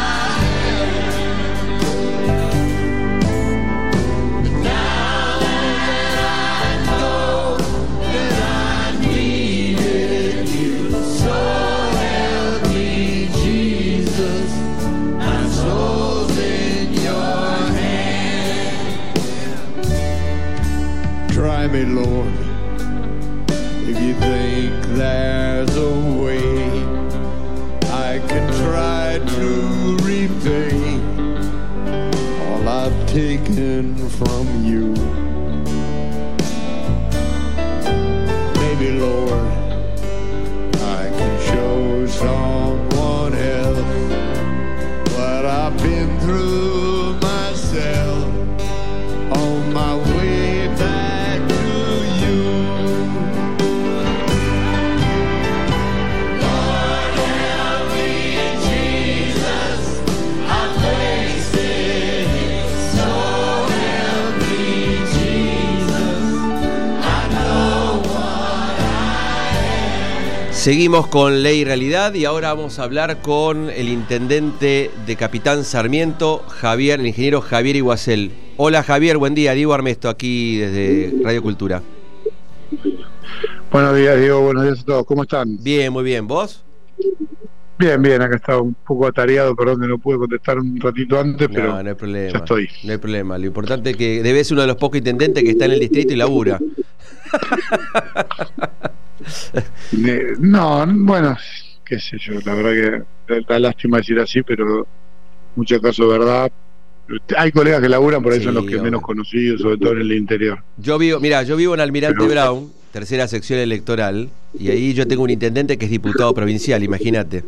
Speaker 2: try me, Lord, if you think there's a way I can try to repay all I've taken from you. Maybe, Lord, I can show someone else what I've been through myself on my way back to you. Lord, help me, Jesus, I'm wasted. So help me, Jesus, I know what I am.
Speaker 3: Seguimos con Ley y Realidad y ahora vamos a hablar con el intendente de Capitán Sarmiento, el ingeniero Javier Iguacel. Hola Javier, buen día. Diego Armesto aquí desde Radio Cultura.
Speaker 15: Buenos días, Diego. Buenos días a todos. ¿Cómo están?
Speaker 3: Bien, muy bien. ¿Vos?
Speaker 15: Bien, bien. Acá estaba un poco atareado, perdón que no pude contestar un ratito antes, pero
Speaker 3: no hay problema.
Speaker 15: Ya estoy.
Speaker 3: No hay problema. Lo importante es que debes ser uno de los pocos intendentes que está en el distrito y labura.
Speaker 15: No, bueno, qué sé yo. La verdad que da lástima decir así, pero muchos casos verdad. Hay colegas que laburan, por ahí son los que menos conocidos, sobre todo en el interior.
Speaker 3: Yo vivo en Almirante Brown, tercera sección electoral, y ahí yo tengo un intendente que es diputado provincial, imagínate.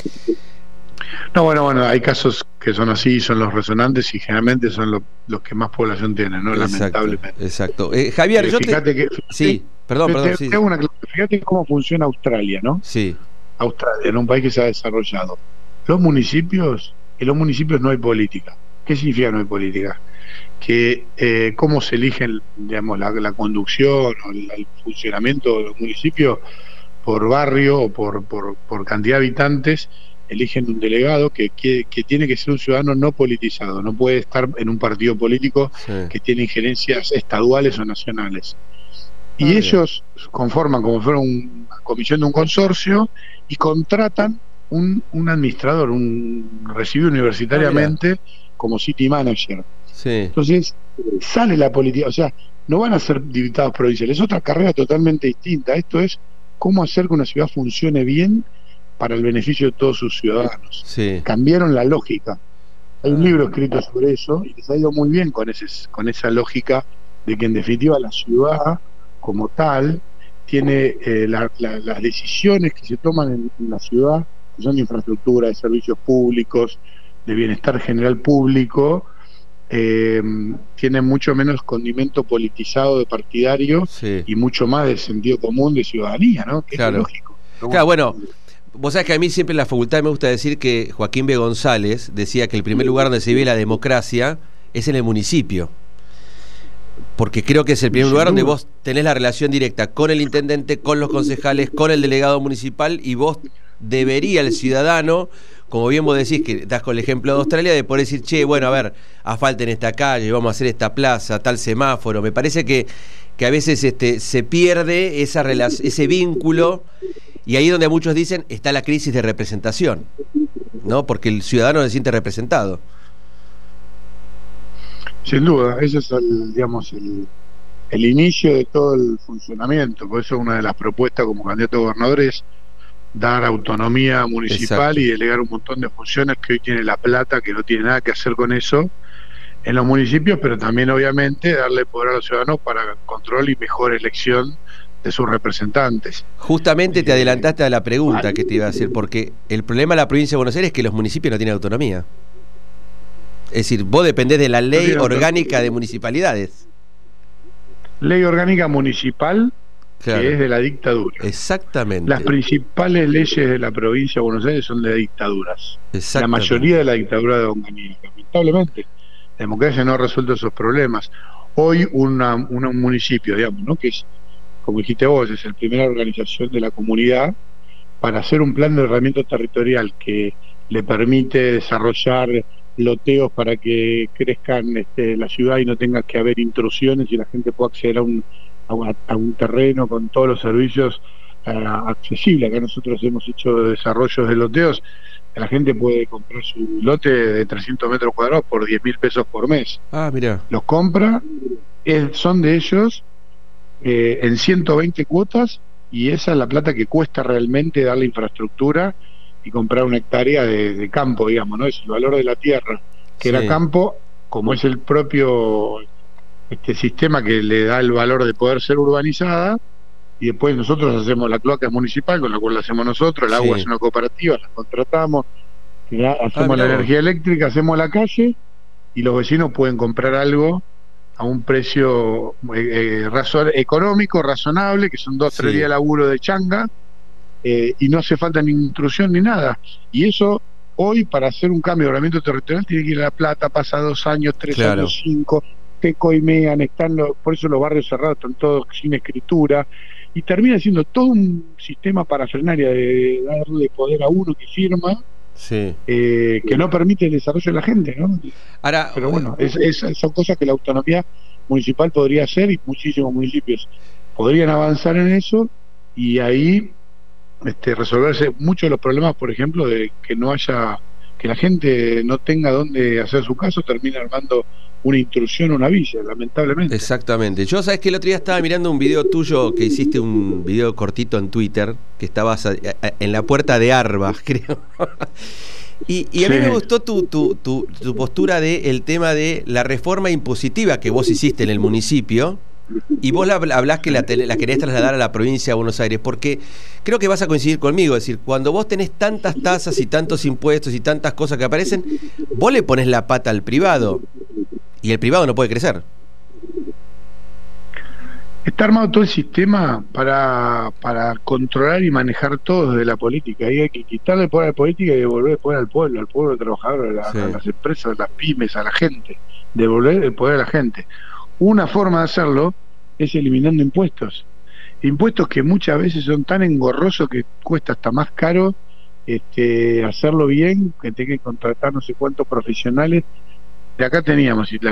Speaker 15: No, bueno, hay casos que son así, son los resonantes y generalmente son los que más población tienen, ¿no?
Speaker 3: Exacto,
Speaker 15: lamentablemente.
Speaker 3: Exacto. Javier,
Speaker 15: Sí.
Speaker 3: Sí.
Speaker 15: Fíjate cómo funciona Australia, ¿no?
Speaker 3: Sí.
Speaker 15: Australia, en un país que se ha desarrollado. En los municipios no hay política. ¿Qué significa no hay política? Que cómo se eligen, digamos, la conducción o el funcionamiento de los municipios por barrio o por cantidad de habitantes, eligen un delegado que tiene que ser un ciudadano no politizado, no puede estar en un partido político que tiene injerencias estaduales o nacionales. Y ellos conforman como si fuera una comisión de un consorcio y contratan un administrador, recibido universitariamente como city manager.
Speaker 3: Sí.
Speaker 15: Entonces sale la política, o sea, no van a ser diputados provinciales, es otra carrera totalmente distinta. Esto es cómo hacer que una ciudad funcione bien para el beneficio de todos sus ciudadanos.
Speaker 3: Sí.
Speaker 15: Cambiaron la lógica. Hay un libro escrito sobre eso y les ha ido muy bien con esa lógica de que en definitiva la ciudad como tal tiene las decisiones que se toman en la ciudad, que son de infraestructura, de servicios públicos, de bienestar general público, tienen mucho menos condimento politizado de partidario y mucho más de sentido común de ciudadanía, ¿no? Que
Speaker 3: claro.
Speaker 15: Es lógico.
Speaker 3: Claro, bueno, vos sabés que a mí siempre en la facultad me gusta decir que Joaquín B. González decía que el primer lugar donde se vive la democracia es en el municipio. Porque creo que es el primer lugar donde vos tenés la relación directa con el intendente, con los concejales, con el delegado municipal, y vos debería el ciudadano, como bien vos decís, que das con el ejemplo de Australia, de poder decir, che, bueno, a ver, asfalten esta calle, vamos a hacer esta plaza, tal semáforo. Me parece que a veces se pierde ese vínculo, y ahí donde muchos dicen está la crisis de representación, ¿no? Porque el ciudadano se siente representado.
Speaker 15: Sin duda, ese es el inicio de todo el funcionamiento. Por eso una de las propuestas como candidato a gobernador es dar autonomía municipal. Exacto. Y delegar un montón de funciones que hoy tiene La Plata, que no tiene nada que hacer con eso en los municipios, pero también obviamente darle poder a los ciudadanos para control y mejor elección de sus representantes.
Speaker 3: Justamente te adelantaste a la pregunta que te iba a hacer, porque el problema de la provincia de Buenos Aires es que los municipios no tienen autonomía. Es decir, vos dependés de la ley orgánica de municipalidades.
Speaker 15: Ley orgánica municipal, claro, que es de la dictadura.
Speaker 3: Exactamente.
Speaker 15: Las principales leyes de la provincia de Buenos Aires son de dictaduras. La mayoría de la dictadura de Onganía. Lamentablemente, la democracia no ha resuelto esos problemas. Hoy un municipio, digamos, ¿no? Que es, como dijiste vos, es la primera organización de la comunidad para hacer un plan de ordenamiento territorial que le permite desarrollar loteos para que crezcan la ciudad y no tenga que haber intrusiones y la gente pueda acceder a un terreno con todos los servicios accesibles. Acá nosotros hemos hecho desarrollos de loteos, la gente puede comprar su lote de 300 metros cuadrados por 10.000 pesos por mes.
Speaker 3: Ah, mira.
Speaker 15: Los compra, son de ellos en 120 cuotas, y esa es la plata que cuesta realmente darle infraestructura y comprar una hectárea de campo, digamos, ¿no? Es el valor de la tierra, que era campo, como es el propio sistema que le da el valor de poder ser urbanizada, y después nosotros hacemos la cloaca municipal, con la cual la hacemos nosotros, el agua es una cooperativa, la contratamos, hacemos la energía eléctrica, hacemos la calle, y los vecinos pueden comprar algo a un precio económico, razonable, que son 2-3 días de laburo de changa, y no hace falta ni intrusión ni nada. Y eso hoy, para hacer un cambio de ordenamiento territorial, tiene que ir a La Plata, pasa 2 años, 3 años, 5, te coimean, por eso los barrios cerrados están todos sin escritura, y termina siendo todo un sistema parafernalia de darle poder a uno que firma, que no permite el desarrollo de la gente, ¿no?
Speaker 3: Ahora,
Speaker 15: pero bueno, son cosas que la autonomía municipal podría hacer, y muchísimos municipios podrían avanzar en eso, y ahí resolverse muchos de los problemas, por ejemplo, de que no haya, que la gente no tenga dónde hacer su caso, termina armando una intrusión, una villa, lamentablemente.
Speaker 3: Exactamente. Yo, sabes que el otro día estaba mirando un video tuyo, que hiciste un video cortito en Twitter, que estabas en la puerta de Arbas, creo. Y a mí me gustó tu postura del tema de la reforma impositiva que vos hiciste en el municipio, y vos hablás que la querés trasladar a la provincia de Buenos Aires, porque creo que vas a coincidir conmigo, es decir, cuando vos tenés tantas tasas y tantos impuestos y tantas cosas que aparecen, vos le ponés la pata al privado, y el privado no puede crecer.
Speaker 15: Está armado todo el sistema para controlar y manejar todo desde la política. Y hay que quitarle el poder a la política y devolver el poder al pueblo trabajador, a las empresas, a las pymes, a la gente. Devolver el poder a la gente. Una forma de hacerlo es eliminando impuestos. Impuestos que muchas veces son tan engorrosos que cuesta hasta más caro hacerlo bien, que tenga que contratar no sé cuántos profesionales. De acá teníamos, y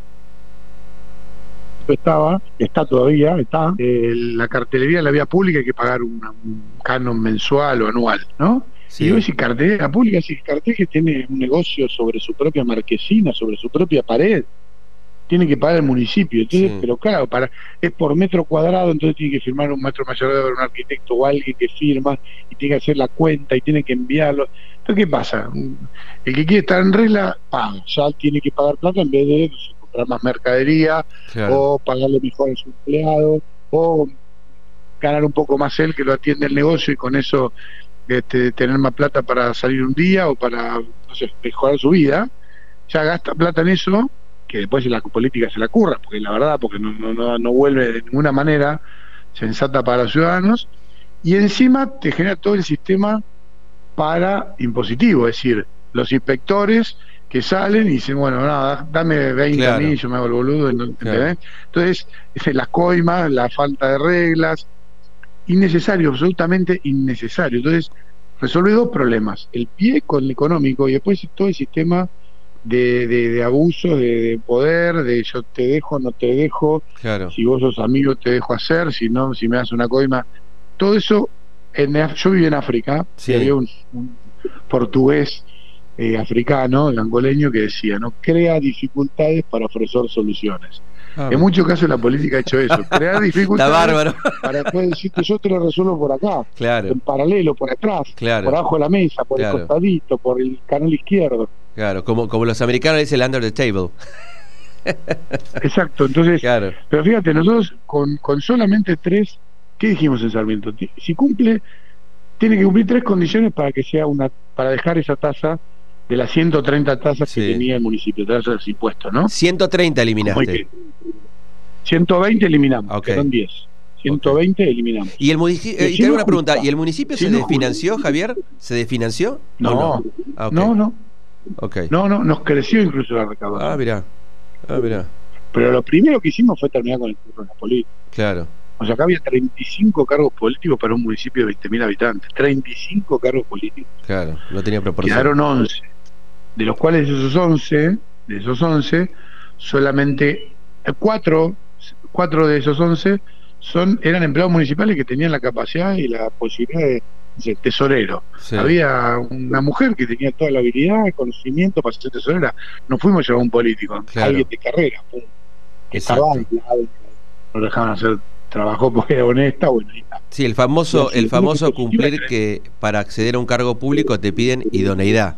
Speaker 15: está todavía, la cartelería de la vía pública hay que pagar un canon mensual o anual, ¿no? Sí. Y yo si cartelería pública, si el cartel que tiene un negocio sobre su propia marquesina, sobre su propia pared, tiene que pagar el municipio. Entonces, pero claro, es por metro cuadrado, entonces tiene que firmar un maestro mayor, un arquitecto o alguien que firma, y tiene que hacer la cuenta y tiene que enviarlo. Entonces, ¿qué pasa? El que quiere estar en regla, paga, ya tiene que pagar plata en vez de comprar más mercadería, o pagarle mejor a su empleado, o ganar un poco más él que lo atiende el negocio y con eso tener más plata para salir un día o para, no sé, mejorar su vida. Ya gasta plata en eso, que después la política se la curra, porque la verdad, porque no vuelve de ninguna manera sensata para los ciudadanos, y encima te genera todo el sistema para impositivo, es decir, los inspectores que salen y dicen, bueno, nada, dame 20 a mí, yo me hago el boludo. Entonces, las coimas, la falta de reglas, innecesario, absolutamente innecesario. Entonces, resuelve dos problemas, el pie con el económico y después todo el sistema de abuso, de poder, de yo te dejo, no te dejo, si vos sos amigo te dejo hacer, si no, si me das una coima. Todo eso, yo viví en África, y había un portugués africano, el angoleño, que decía, no crea dificultades para ofrecer soluciones. En muchos casos la política ha hecho eso, crear dificultades para después decirte yo te lo resuelvo por acá, en paralelo, por atrás, por abajo de la mesa, por el costadito, por el canal izquierdo.
Speaker 3: Claro, como los americanos dicen el under the table.
Speaker 15: Exacto, entonces, pero fíjate, nosotros con solamente 3, ¿qué dijimos en Sarmiento? Si tiene que cumplir 3 condiciones para que sea para dejar esa tasa de las 130 tasas que tenía el municipio, tasas de impuestos, ¿no?
Speaker 3: 130 eliminaste.
Speaker 15: 120 eliminamos, que son 10. 120 eliminamos.
Speaker 3: Y el municipio, y tengo una pregunta, ¿y el municipio se desfinanció, Javier? ¿Se desfinanció?
Speaker 15: No, no. No, nos creció incluso la recaudación.
Speaker 3: Mirá.
Speaker 15: Pero lo primero que hicimos fue terminar con el curro de la política.
Speaker 3: Claro.
Speaker 15: O sea, acá había 35 cargos políticos para un municipio de 20.000 habitantes. 35 cargos políticos.
Speaker 3: Claro, no tenía proporción.
Speaker 15: Quedaron 11. De los cuales de esos 11, solamente 4 de esos 11 eran empleados municipales que tenían la capacidad y la posibilidad de tesorero. Había una mujer que tenía toda la habilidad, el conocimiento para ser tesorera. No fuimos a un político, alguien de carrera, que estaba aislado, no dejaban hacer trabajo porque era honesta. Bueno,
Speaker 3: sí, el famoso cumplir que para acceder a un cargo público te piden idoneidad,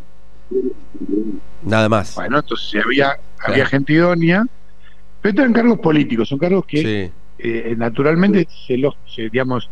Speaker 3: nada más.
Speaker 15: Bueno, entonces había gente idónea, pero estos eran cargos políticos, son cargos que naturalmente digamos,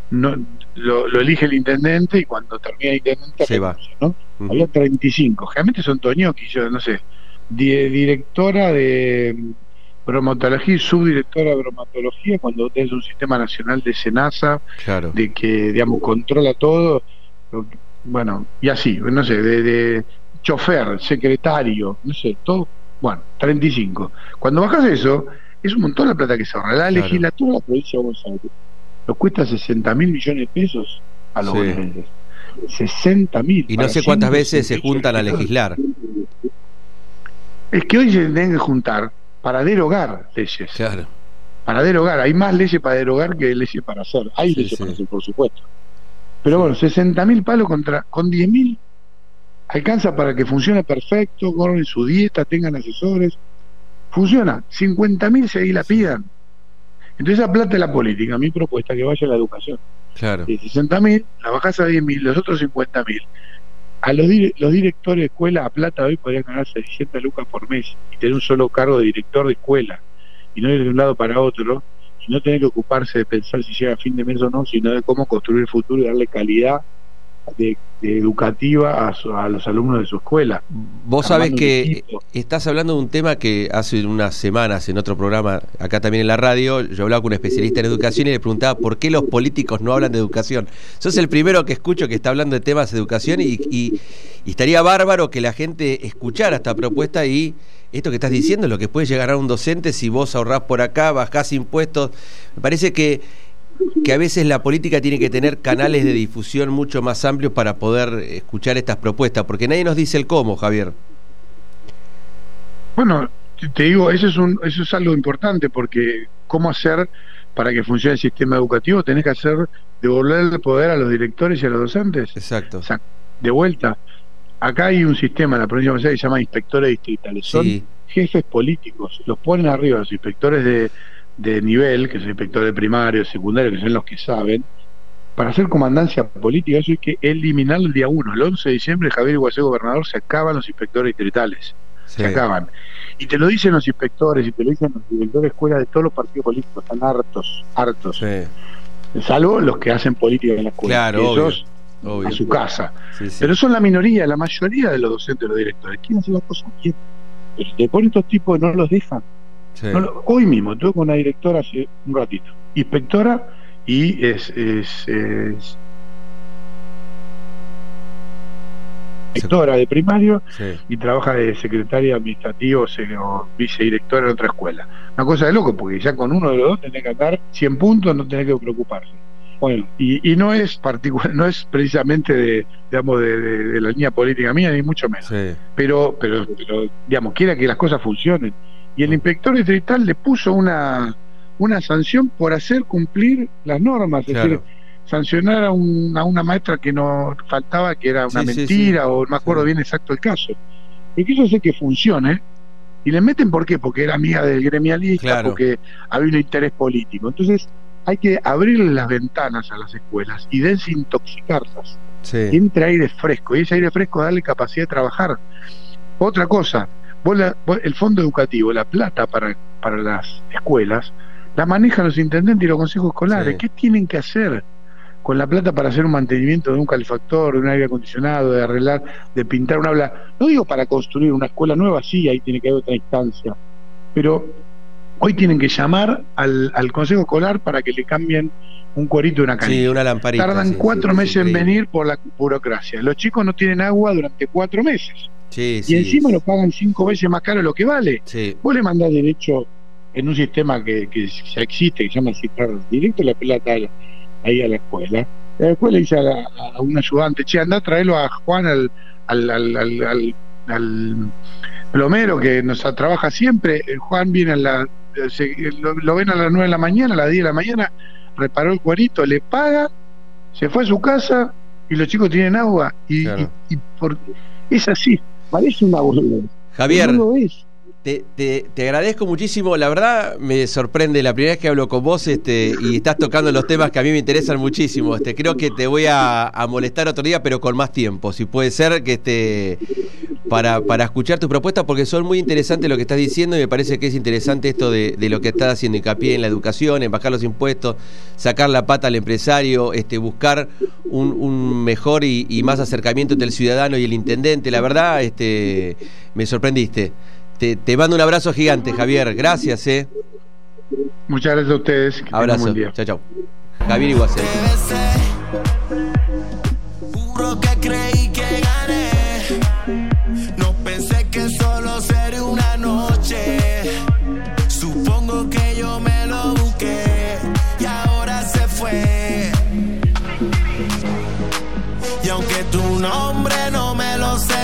Speaker 15: lo elige el intendente y cuando termina el intendente
Speaker 3: se va,
Speaker 15: ¿no? Había 35, generalmente son toñoquis, yo no sé, directora de bromatología y subdirectora de bromatología, cuando es un sistema nacional de SENASA, de que, digamos, controla todo, bueno, y así, no sé, de chofer, secretario, no sé, todo, bueno, 35. Cuando bajas eso, es un montón la plata que se ahorra. La legislatura de la provincia de Buenos Aires nos cuesta 60.000 millones de pesos a los bonaerenses. 60.000.
Speaker 3: Y no sé cuántas veces se juntan a legislar.
Speaker 15: Es que hoy se tienen que juntar para derogar leyes. para derogar. Hay más leyes para derogar que leyes para hacer. Hay leyes para hacer, por supuesto. Pero bueno, 60.000 palos con 10.000 alcanza para que funcione perfecto, corren su dieta, tengan asesores. Funciona. 50.000 si ahí la pidan. Entonces esa plata es la política. Mi propuesta es que vaya a la educación.
Speaker 3: Claro.
Speaker 15: De 60.000 la bajás a 10.000, los otros 50.000. A los directores de escuela a plata hoy podrían ganar 600 lucas por mes y tener un solo cargo de director de escuela y no ir de un lado para otro y no tener que ocuparse de pensar si llega a fin de mes o no, sino de cómo construir el futuro y darle calidad de educativa a los alumnos de su escuela.
Speaker 3: Vos sabés que estás hablando de un tema que hace unas semanas en otro programa, acá también en la radio, yo hablaba con un especialista en educación y le preguntaba por qué los políticos no hablan de educación. Sos el primero que escucho que está hablando de temas de educación y estaría bárbaro que la gente escuchara esta propuesta y esto que estás diciendo, lo que puede llegar a un docente si vos ahorrás por acá, bajás impuestos. Me parece que a veces la política tiene que tener canales de difusión mucho más amplios para poder escuchar estas propuestas, porque nadie nos dice el cómo, Javier.
Speaker 15: Bueno, te digo, eso es algo importante, porque cómo hacer para que funcione el sistema educativo, tenés que devolver el poder a los directores y a los docentes.
Speaker 3: Exacto.
Speaker 15: O sea, de vuelta. Acá hay un sistema en la provincia de Buenos Aires que se llama inspectores distritales. Son jefes políticos, los ponen arriba, los inspectores de nivel, que son inspectores primarios, secundarios, que son los que saben, para hacer comandancia política. Eso hay que eliminarlo el día 1. El 11 de diciembre, Javier Iguazú, gobernador, se acaban los inspectores distritales. Se acaban. Y te lo dicen los inspectores, y te lo dicen los directores de escuela de todos los partidos políticos. Están hartos. Salvo los que hacen política en la escuela. Claro, ellos a su casa. Pero son la minoría, la mayoría de los docentes, los directores quieren hacer las cosas bien. Pero te ponen estos tipos y no los dejan. Hoy mismo tuve con una directora hace un ratito, inspectora, y es inspectora de primario y trabaja de secretaria administrativa o vicedirectora en otra escuela. Una cosa de loco, porque ya con uno de los dos tenés que andar 100 puntos, no tenés que preocuparse. Bueno, y no es particular, no es precisamente de la línea política mía, ni mucho menos. Pero digamos, quiera que las cosas funcionen. Y el inspector distrital le puso una sanción por hacer cumplir las normas, es decir, sancionar a una maestra que no faltaba, que era una mentira, o no me acuerdo bien exacto el caso. Y que eso hace que funcione, y le meten ¿por qué? Porque era amiga del gremialista, porque había un interés político. Entonces hay que abrirle las ventanas a las escuelas y desintoxicarlas. Entre aire fresco, y ese aire fresco darle capacidad de trabajar. Otra cosa, el fondo educativo, la plata para las escuelas, la manejan los intendentes y los consejos escolares. ¿Qué tienen que hacer con la plata para hacer un mantenimiento de un calefactor, de un aire acondicionado, de arreglar, de pintar un aula? No digo para construir una escuela nueva, sí, ahí tiene que haber otra instancia, pero hoy tienen que llamar al consejo escolar para que le cambien un cuarito de una canilla.
Speaker 3: Una lamparita.
Speaker 15: Tardan 4 meses en venir por la burocracia. Los chicos no tienen agua durante 4 meses. Y encima lo pagan 5 veces más caro de lo que vale. Vos le mandás derecho en un sistema que ya existe, que se llama directo la plata ahí a la escuela. La escuela dice a un ayudante: che, andá a traerlo a Juan al plomero que nos trabaja siempre. Juan viene lo ven a las 9 de la mañana, a las 10 de la mañana, reparó el cuarito, le paga, se fue a su casa y los chicos tienen agua. Es así. Parece una boludez.
Speaker 3: Javier, te agradezco muchísimo. La verdad me sorprende la primera vez que hablo con vos y estás tocando los temas que a mí me interesan muchísimo. Creo que te voy a molestar otro día, pero con más tiempo, si puede ser, que para escuchar tus propuestas, porque son muy interesantes lo que estás diciendo, y me parece que es interesante esto de lo que estás haciendo hincapié en la educación, en bajar los impuestos, sacar la pata al empresario, buscar un mejor y más acercamiento entre el ciudadano y el intendente. La verdad, me sorprendiste. Te mando un abrazo gigante, Javier. Gracias.
Speaker 15: Muchas gracias a ustedes.
Speaker 3: Abrazo. Chao, chao. Javier Iguazú.
Speaker 13: Juro que creí que gané. No pensé que solo sería una noche. Supongo que yo me lo busqué y ahora se fue. Y aunque tu nombre no me lo sé,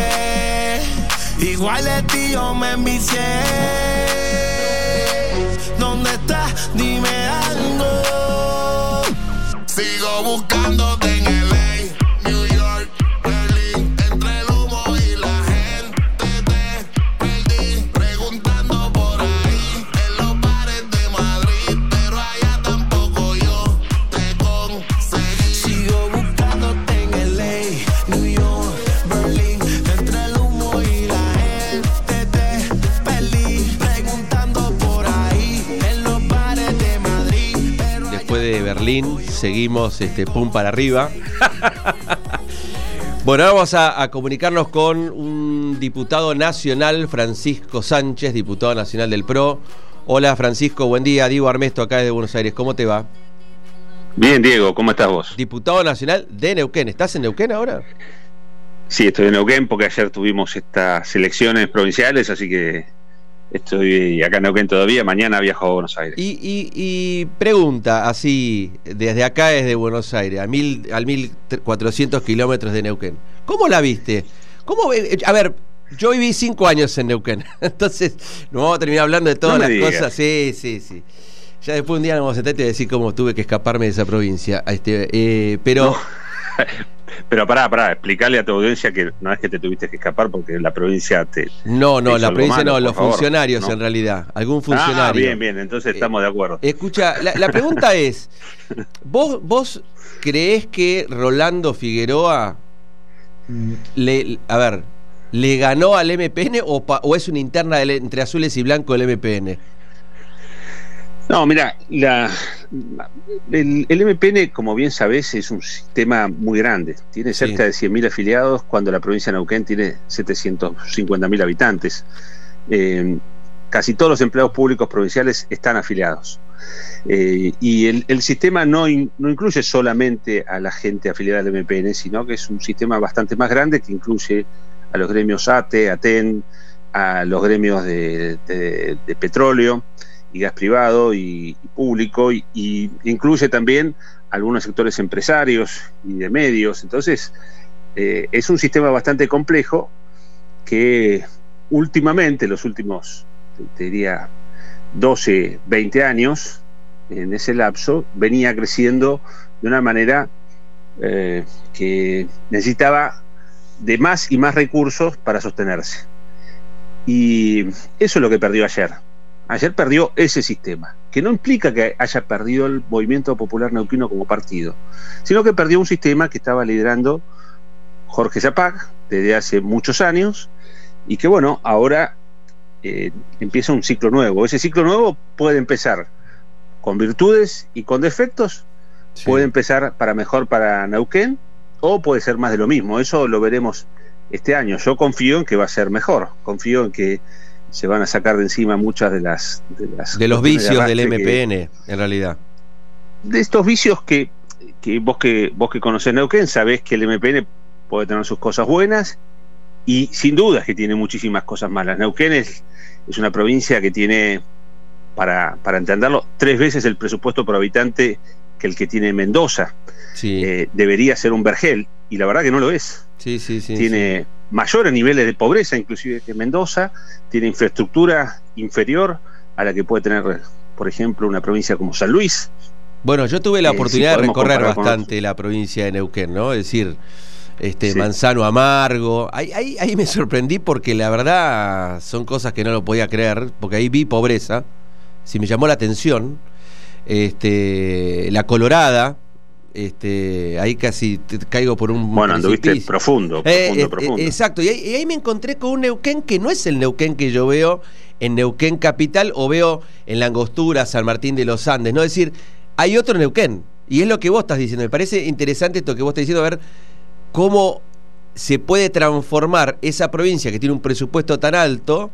Speaker 13: igual de ti yo me envicié. ¿dónde estás? Dime algo. Sigo buscándote en LA, New York, Berlín, entre el humo y la gente te perdí, preguntando por ahí en los bares de Madrid, pero allá tampoco yo te conseguí. Sigo buscándote en LA, New York, Berlín, entre el humo y la gente te perdí, preguntando por ahí en los bares de Madrid, pero
Speaker 3: Después de Berlín seguimos pum para arriba. Bueno, vamos a comunicarnos con un diputado nacional, Francisco Sánchez, diputado nacional del PRO. Hola Francisco, buen día. Diego Armesto acá desde Buenos Aires, ¿cómo te va?
Speaker 16: Bien, Diego, ¿cómo estás vos?
Speaker 3: Diputado nacional de Neuquén, ¿estás en Neuquén ahora?
Speaker 16: Sí, estoy en Neuquén porque ayer tuvimos estas elecciones provinciales, así que estoy acá en Neuquén todavía. Mañana viajo a Buenos Aires.
Speaker 3: Y pregunta, así, desde acá, desde Buenos Aires, a 1.400 kilómetros de Neuquén, ¿cómo la viste? A ver, yo viví 5 años en Neuquén, entonces nos vamos a terminar hablando de todas las cosas. Sí. Ya después un día nos vamos a sentar y te voy a decir cómo tuve que escaparme de esa provincia. Pero... No.
Speaker 16: Pero pará, explicarle a tu audiencia que no es que te tuviste que escapar porque la provincia te...
Speaker 3: No, la provincia malo, no, los funcionarios en realidad, algún funcionario.
Speaker 16: Bien, entonces estamos de acuerdo.
Speaker 3: Escucha, la pregunta es, ¿vos creés que Rolando Figueroa le ganó al MPN o es una interna entre azules y blancos del MPN?
Speaker 16: No, mira, el MPN, como bien sabés, es un sistema muy grande. Tiene cerca de 100.000 afiliados cuando la provincia de Neuquén tiene 750.000 habitantes. Casi todos los empleados públicos provinciales están afiliados. Y el sistema no incluye solamente a la gente afiliada al MPN, sino que es un sistema bastante más grande que incluye a los gremios ATE, ATEN, a los gremios de petróleo y gas privado y público, y incluye también algunos sectores empresarios y de medios. Entonces es un sistema bastante complejo que últimamente, los últimos, te diría, 12, 20 años, en ese lapso, venía creciendo de una manera que necesitaba de más y más recursos para sostenerse. Y eso es lo que perdió ayer. Ayer perdió ese sistema, que no implica que haya perdido el Movimiento Popular Neuquino como partido, sino que perdió un sistema que estaba liderando Jorge Zapag desde hace muchos años y que, bueno, ahora empieza un ciclo nuevo. Ese ciclo nuevo puede empezar con virtudes y con defectos, puede empezar para mejor para Neuquén o puede ser más de lo mismo. Eso lo veremos este año. Yo confío en que va a ser mejor, confío en que se van a sacar de encima muchas de los
Speaker 3: vicios del MPN, en realidad.
Speaker 16: De estos vicios que vos que conocés Neuquén, sabés que el MPN puede tener sus cosas buenas y sin dudas que tiene muchísimas cosas malas. Neuquén es una provincia que tiene, para entenderlo, 3 veces el presupuesto por habitante que el que tiene Mendoza. Debería ser un vergel, y la verdad que no lo es. Tiene mayores niveles de pobreza inclusive que Mendoza, tiene infraestructura inferior a la que puede tener, por ejemplo, una provincia como San Luis.
Speaker 3: Bueno, yo tuve la oportunidad de recorrer bastante la provincia de Neuquén, ¿no? Es decir, Manzano Amargo, ahí me sorprendí porque la verdad son cosas que no lo podía creer, porque ahí vi pobreza, me llamó la atención. La Colorada, ahí casi caigo por un
Speaker 16: anduviste profundo.
Speaker 3: Exacto, y ahí me encontré con un Neuquén que no es el Neuquén que yo veo en Neuquén capital o veo en La Angostura, San Martín de los Andes, ¿no? Es decir, hay otro Neuquén, y es lo que vos estás diciendo. Me parece interesante esto que vos estás diciendo, a ver cómo se puede transformar esa provincia que tiene un presupuesto tan alto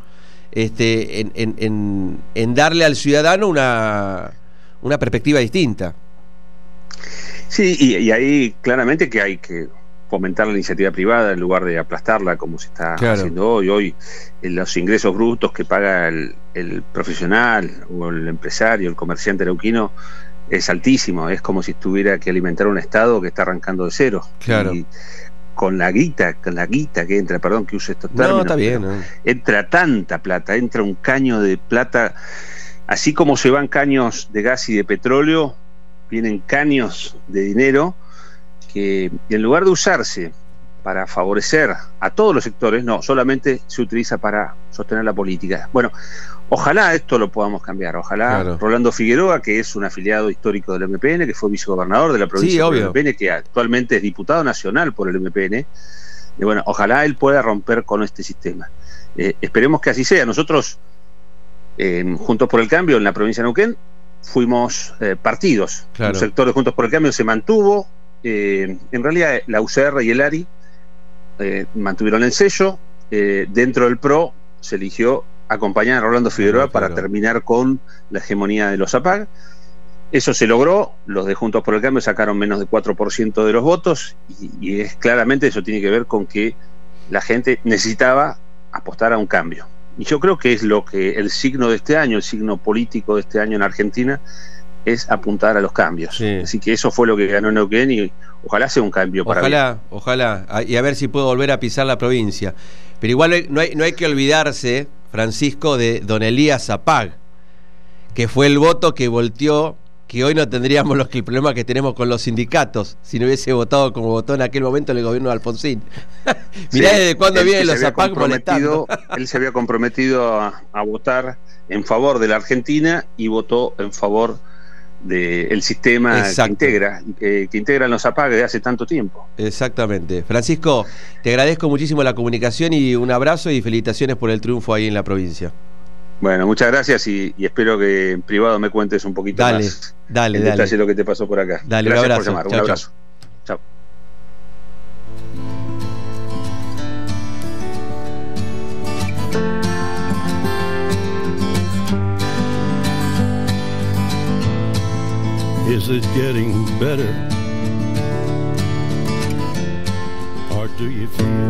Speaker 3: en darle al ciudadano una perspectiva distinta.
Speaker 16: Sí, y ahí claramente que hay que fomentar la iniciativa privada en lugar de aplastarla como se está haciendo hoy. Hoy los ingresos brutos que paga el profesional o el empresario, el comerciante neuquino, es altísimo. Es como si tuviera que alimentar un Estado que está arrancando de cero. Y con la guita que entra, perdón que use estos términos,
Speaker 3: está bien,
Speaker 16: entra tanta plata, entra un caño de plata así como se van caños de gas y de petróleo, vienen caños de dinero que en lugar de usarse para favorecer a todos los sectores, no, solamente se utiliza para sostener la política. Bueno, ojalá esto lo podamos cambiar, ojalá Rolando Figueroa, que es un afiliado histórico del MPN, que fue vicegobernador de la provincia del MPN, que actualmente es diputado nacional por el MPN, y bueno, ojalá él pueda romper con este sistema. Esperemos que así sea. Nosotros, Juntos por el Cambio, en la provincia de Neuquén, fuimos partidos.
Speaker 3: Claro.
Speaker 16: El sector de Juntos por el Cambio se mantuvo. En realidad, la UCR y el ARI mantuvieron el sello. Dentro del PRO se eligió acompañar a Rolando Figueroa para terminar con la hegemonía de los APAG. Eso se logró, los de Juntos por el Cambio sacaron menos de 4% de los votos y es claramente eso tiene que ver con que la gente necesitaba apostar a un cambio. Y yo creo que es lo que el signo de este año, el signo político de este año en Argentina, es apuntar a los cambios. Sí. Así que eso fue lo que ganó Neuquén y ojalá sea un cambio para bien.
Speaker 3: Ojalá, y a ver si puedo volver a pisar la provincia. Pero igual no hay que olvidarse, Francisco, de don Elías Zapag, que fue el voto que volteó, que hoy no tendríamos el problema que tenemos con los sindicatos, si no hubiese votado como votó en aquel momento el gobierno de Alfonsín. Mirá desde cuándo vienen los Zapag molestando.
Speaker 16: Él se había comprometido a votar en favor de la Argentina y votó en favor del sistema que integra los APAG desde hace tanto tiempo.
Speaker 3: Exactamente. Francisco, te agradezco muchísimo la comunicación y un abrazo y felicitaciones por el triunfo ahí en la provincia.
Speaker 16: Bueno, muchas gracias y espero que en privado me cuentes un poquito más en detalle lo que te pasó por acá.
Speaker 3: Dale,
Speaker 16: gracias
Speaker 3: un abrazo.
Speaker 16: Por llamar. Un abrazo. Chao.
Speaker 2: Is it getting better? Or do you feel?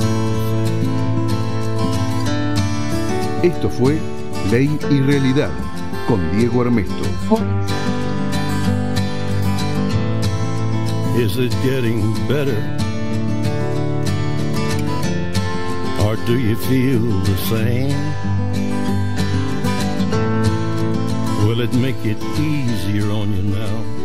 Speaker 1: Esto fue Ley y Realidad con Diego Armesto.
Speaker 2: Is it getting better? Or do you feel the same? Will it make it easier on you now?